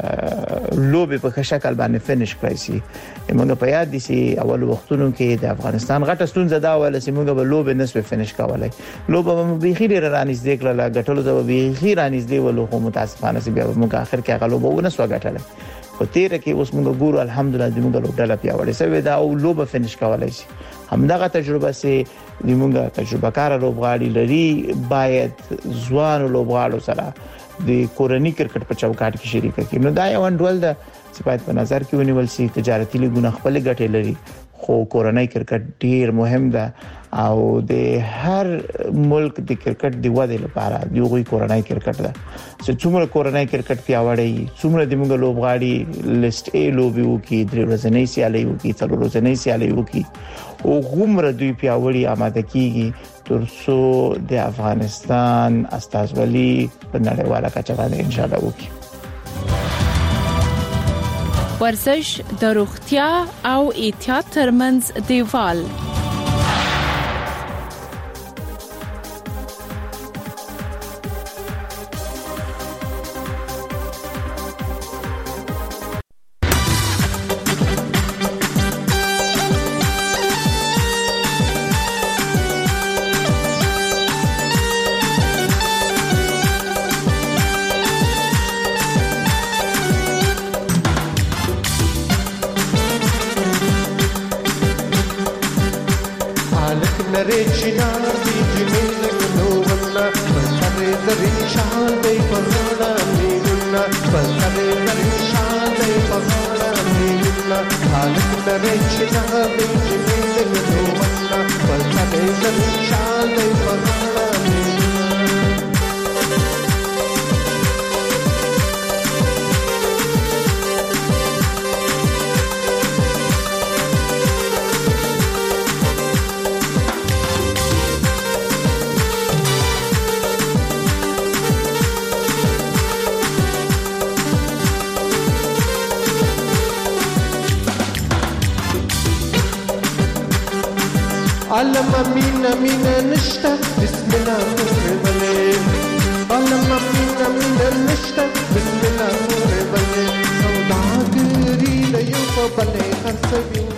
Speaker 8: لوبي په شکل باندې فینیش کړی شي موږ په یاد دي چې اول وختونو کې د افغانستان غټه ستونزه دا وله چې موږ به لوبي نسو فینیش کولای لوبه به بيخي ډیر رانیز دیکله غټلو زو بيخي رانیز دی ولو خو متاسفانه چې بیا موږ اخر کې هغه لوبه ونسو غټله په تیر کې اوس موږ ګورو الحمدلله د موږ لوبډه لا پیاوړې سوي دا او لوبه فینیش کولای شي همدغه تجربه سي د موږ تجربه کار لوبغاړي لري باید ځوان لوبغاړو سره د کورنی کرکټ په چوکاټ کې شریک کړي نو دا یو انډول ده چې باید په نظر کې ونیول شي تجارتي لیګونه خپل ګټې لري خو کورنی کرکټ ډیر مهم ده او د هر ملک د کرکټ دی وده لپاره دیوغي کورنی کرکټ ده چې څومره کورنی کرکټ پیاوړی څومره د موږ لوبغاړي لیست ای لوبي وکي درې ورځې سیالي وکي څلور ورځې سیالي وکي او غومره دوی پیاوړي آماده کیږي ترڅو د افغانستان استازولي په نړیواله کچه باندې ان شاء الله وکي
Speaker 4: ورزش د روغتیا او احتیاط ترمنځ دیوال
Speaker 11: Shall they مینا خالق لري چې نه به چې دې نو ونا ورته دې شان دې فرحانه علم مينا مينا نشتا بسم الله مربلين علم مينا مينا نشتا بسم الله مربلين سوداګری له یو په بلې خرڅوي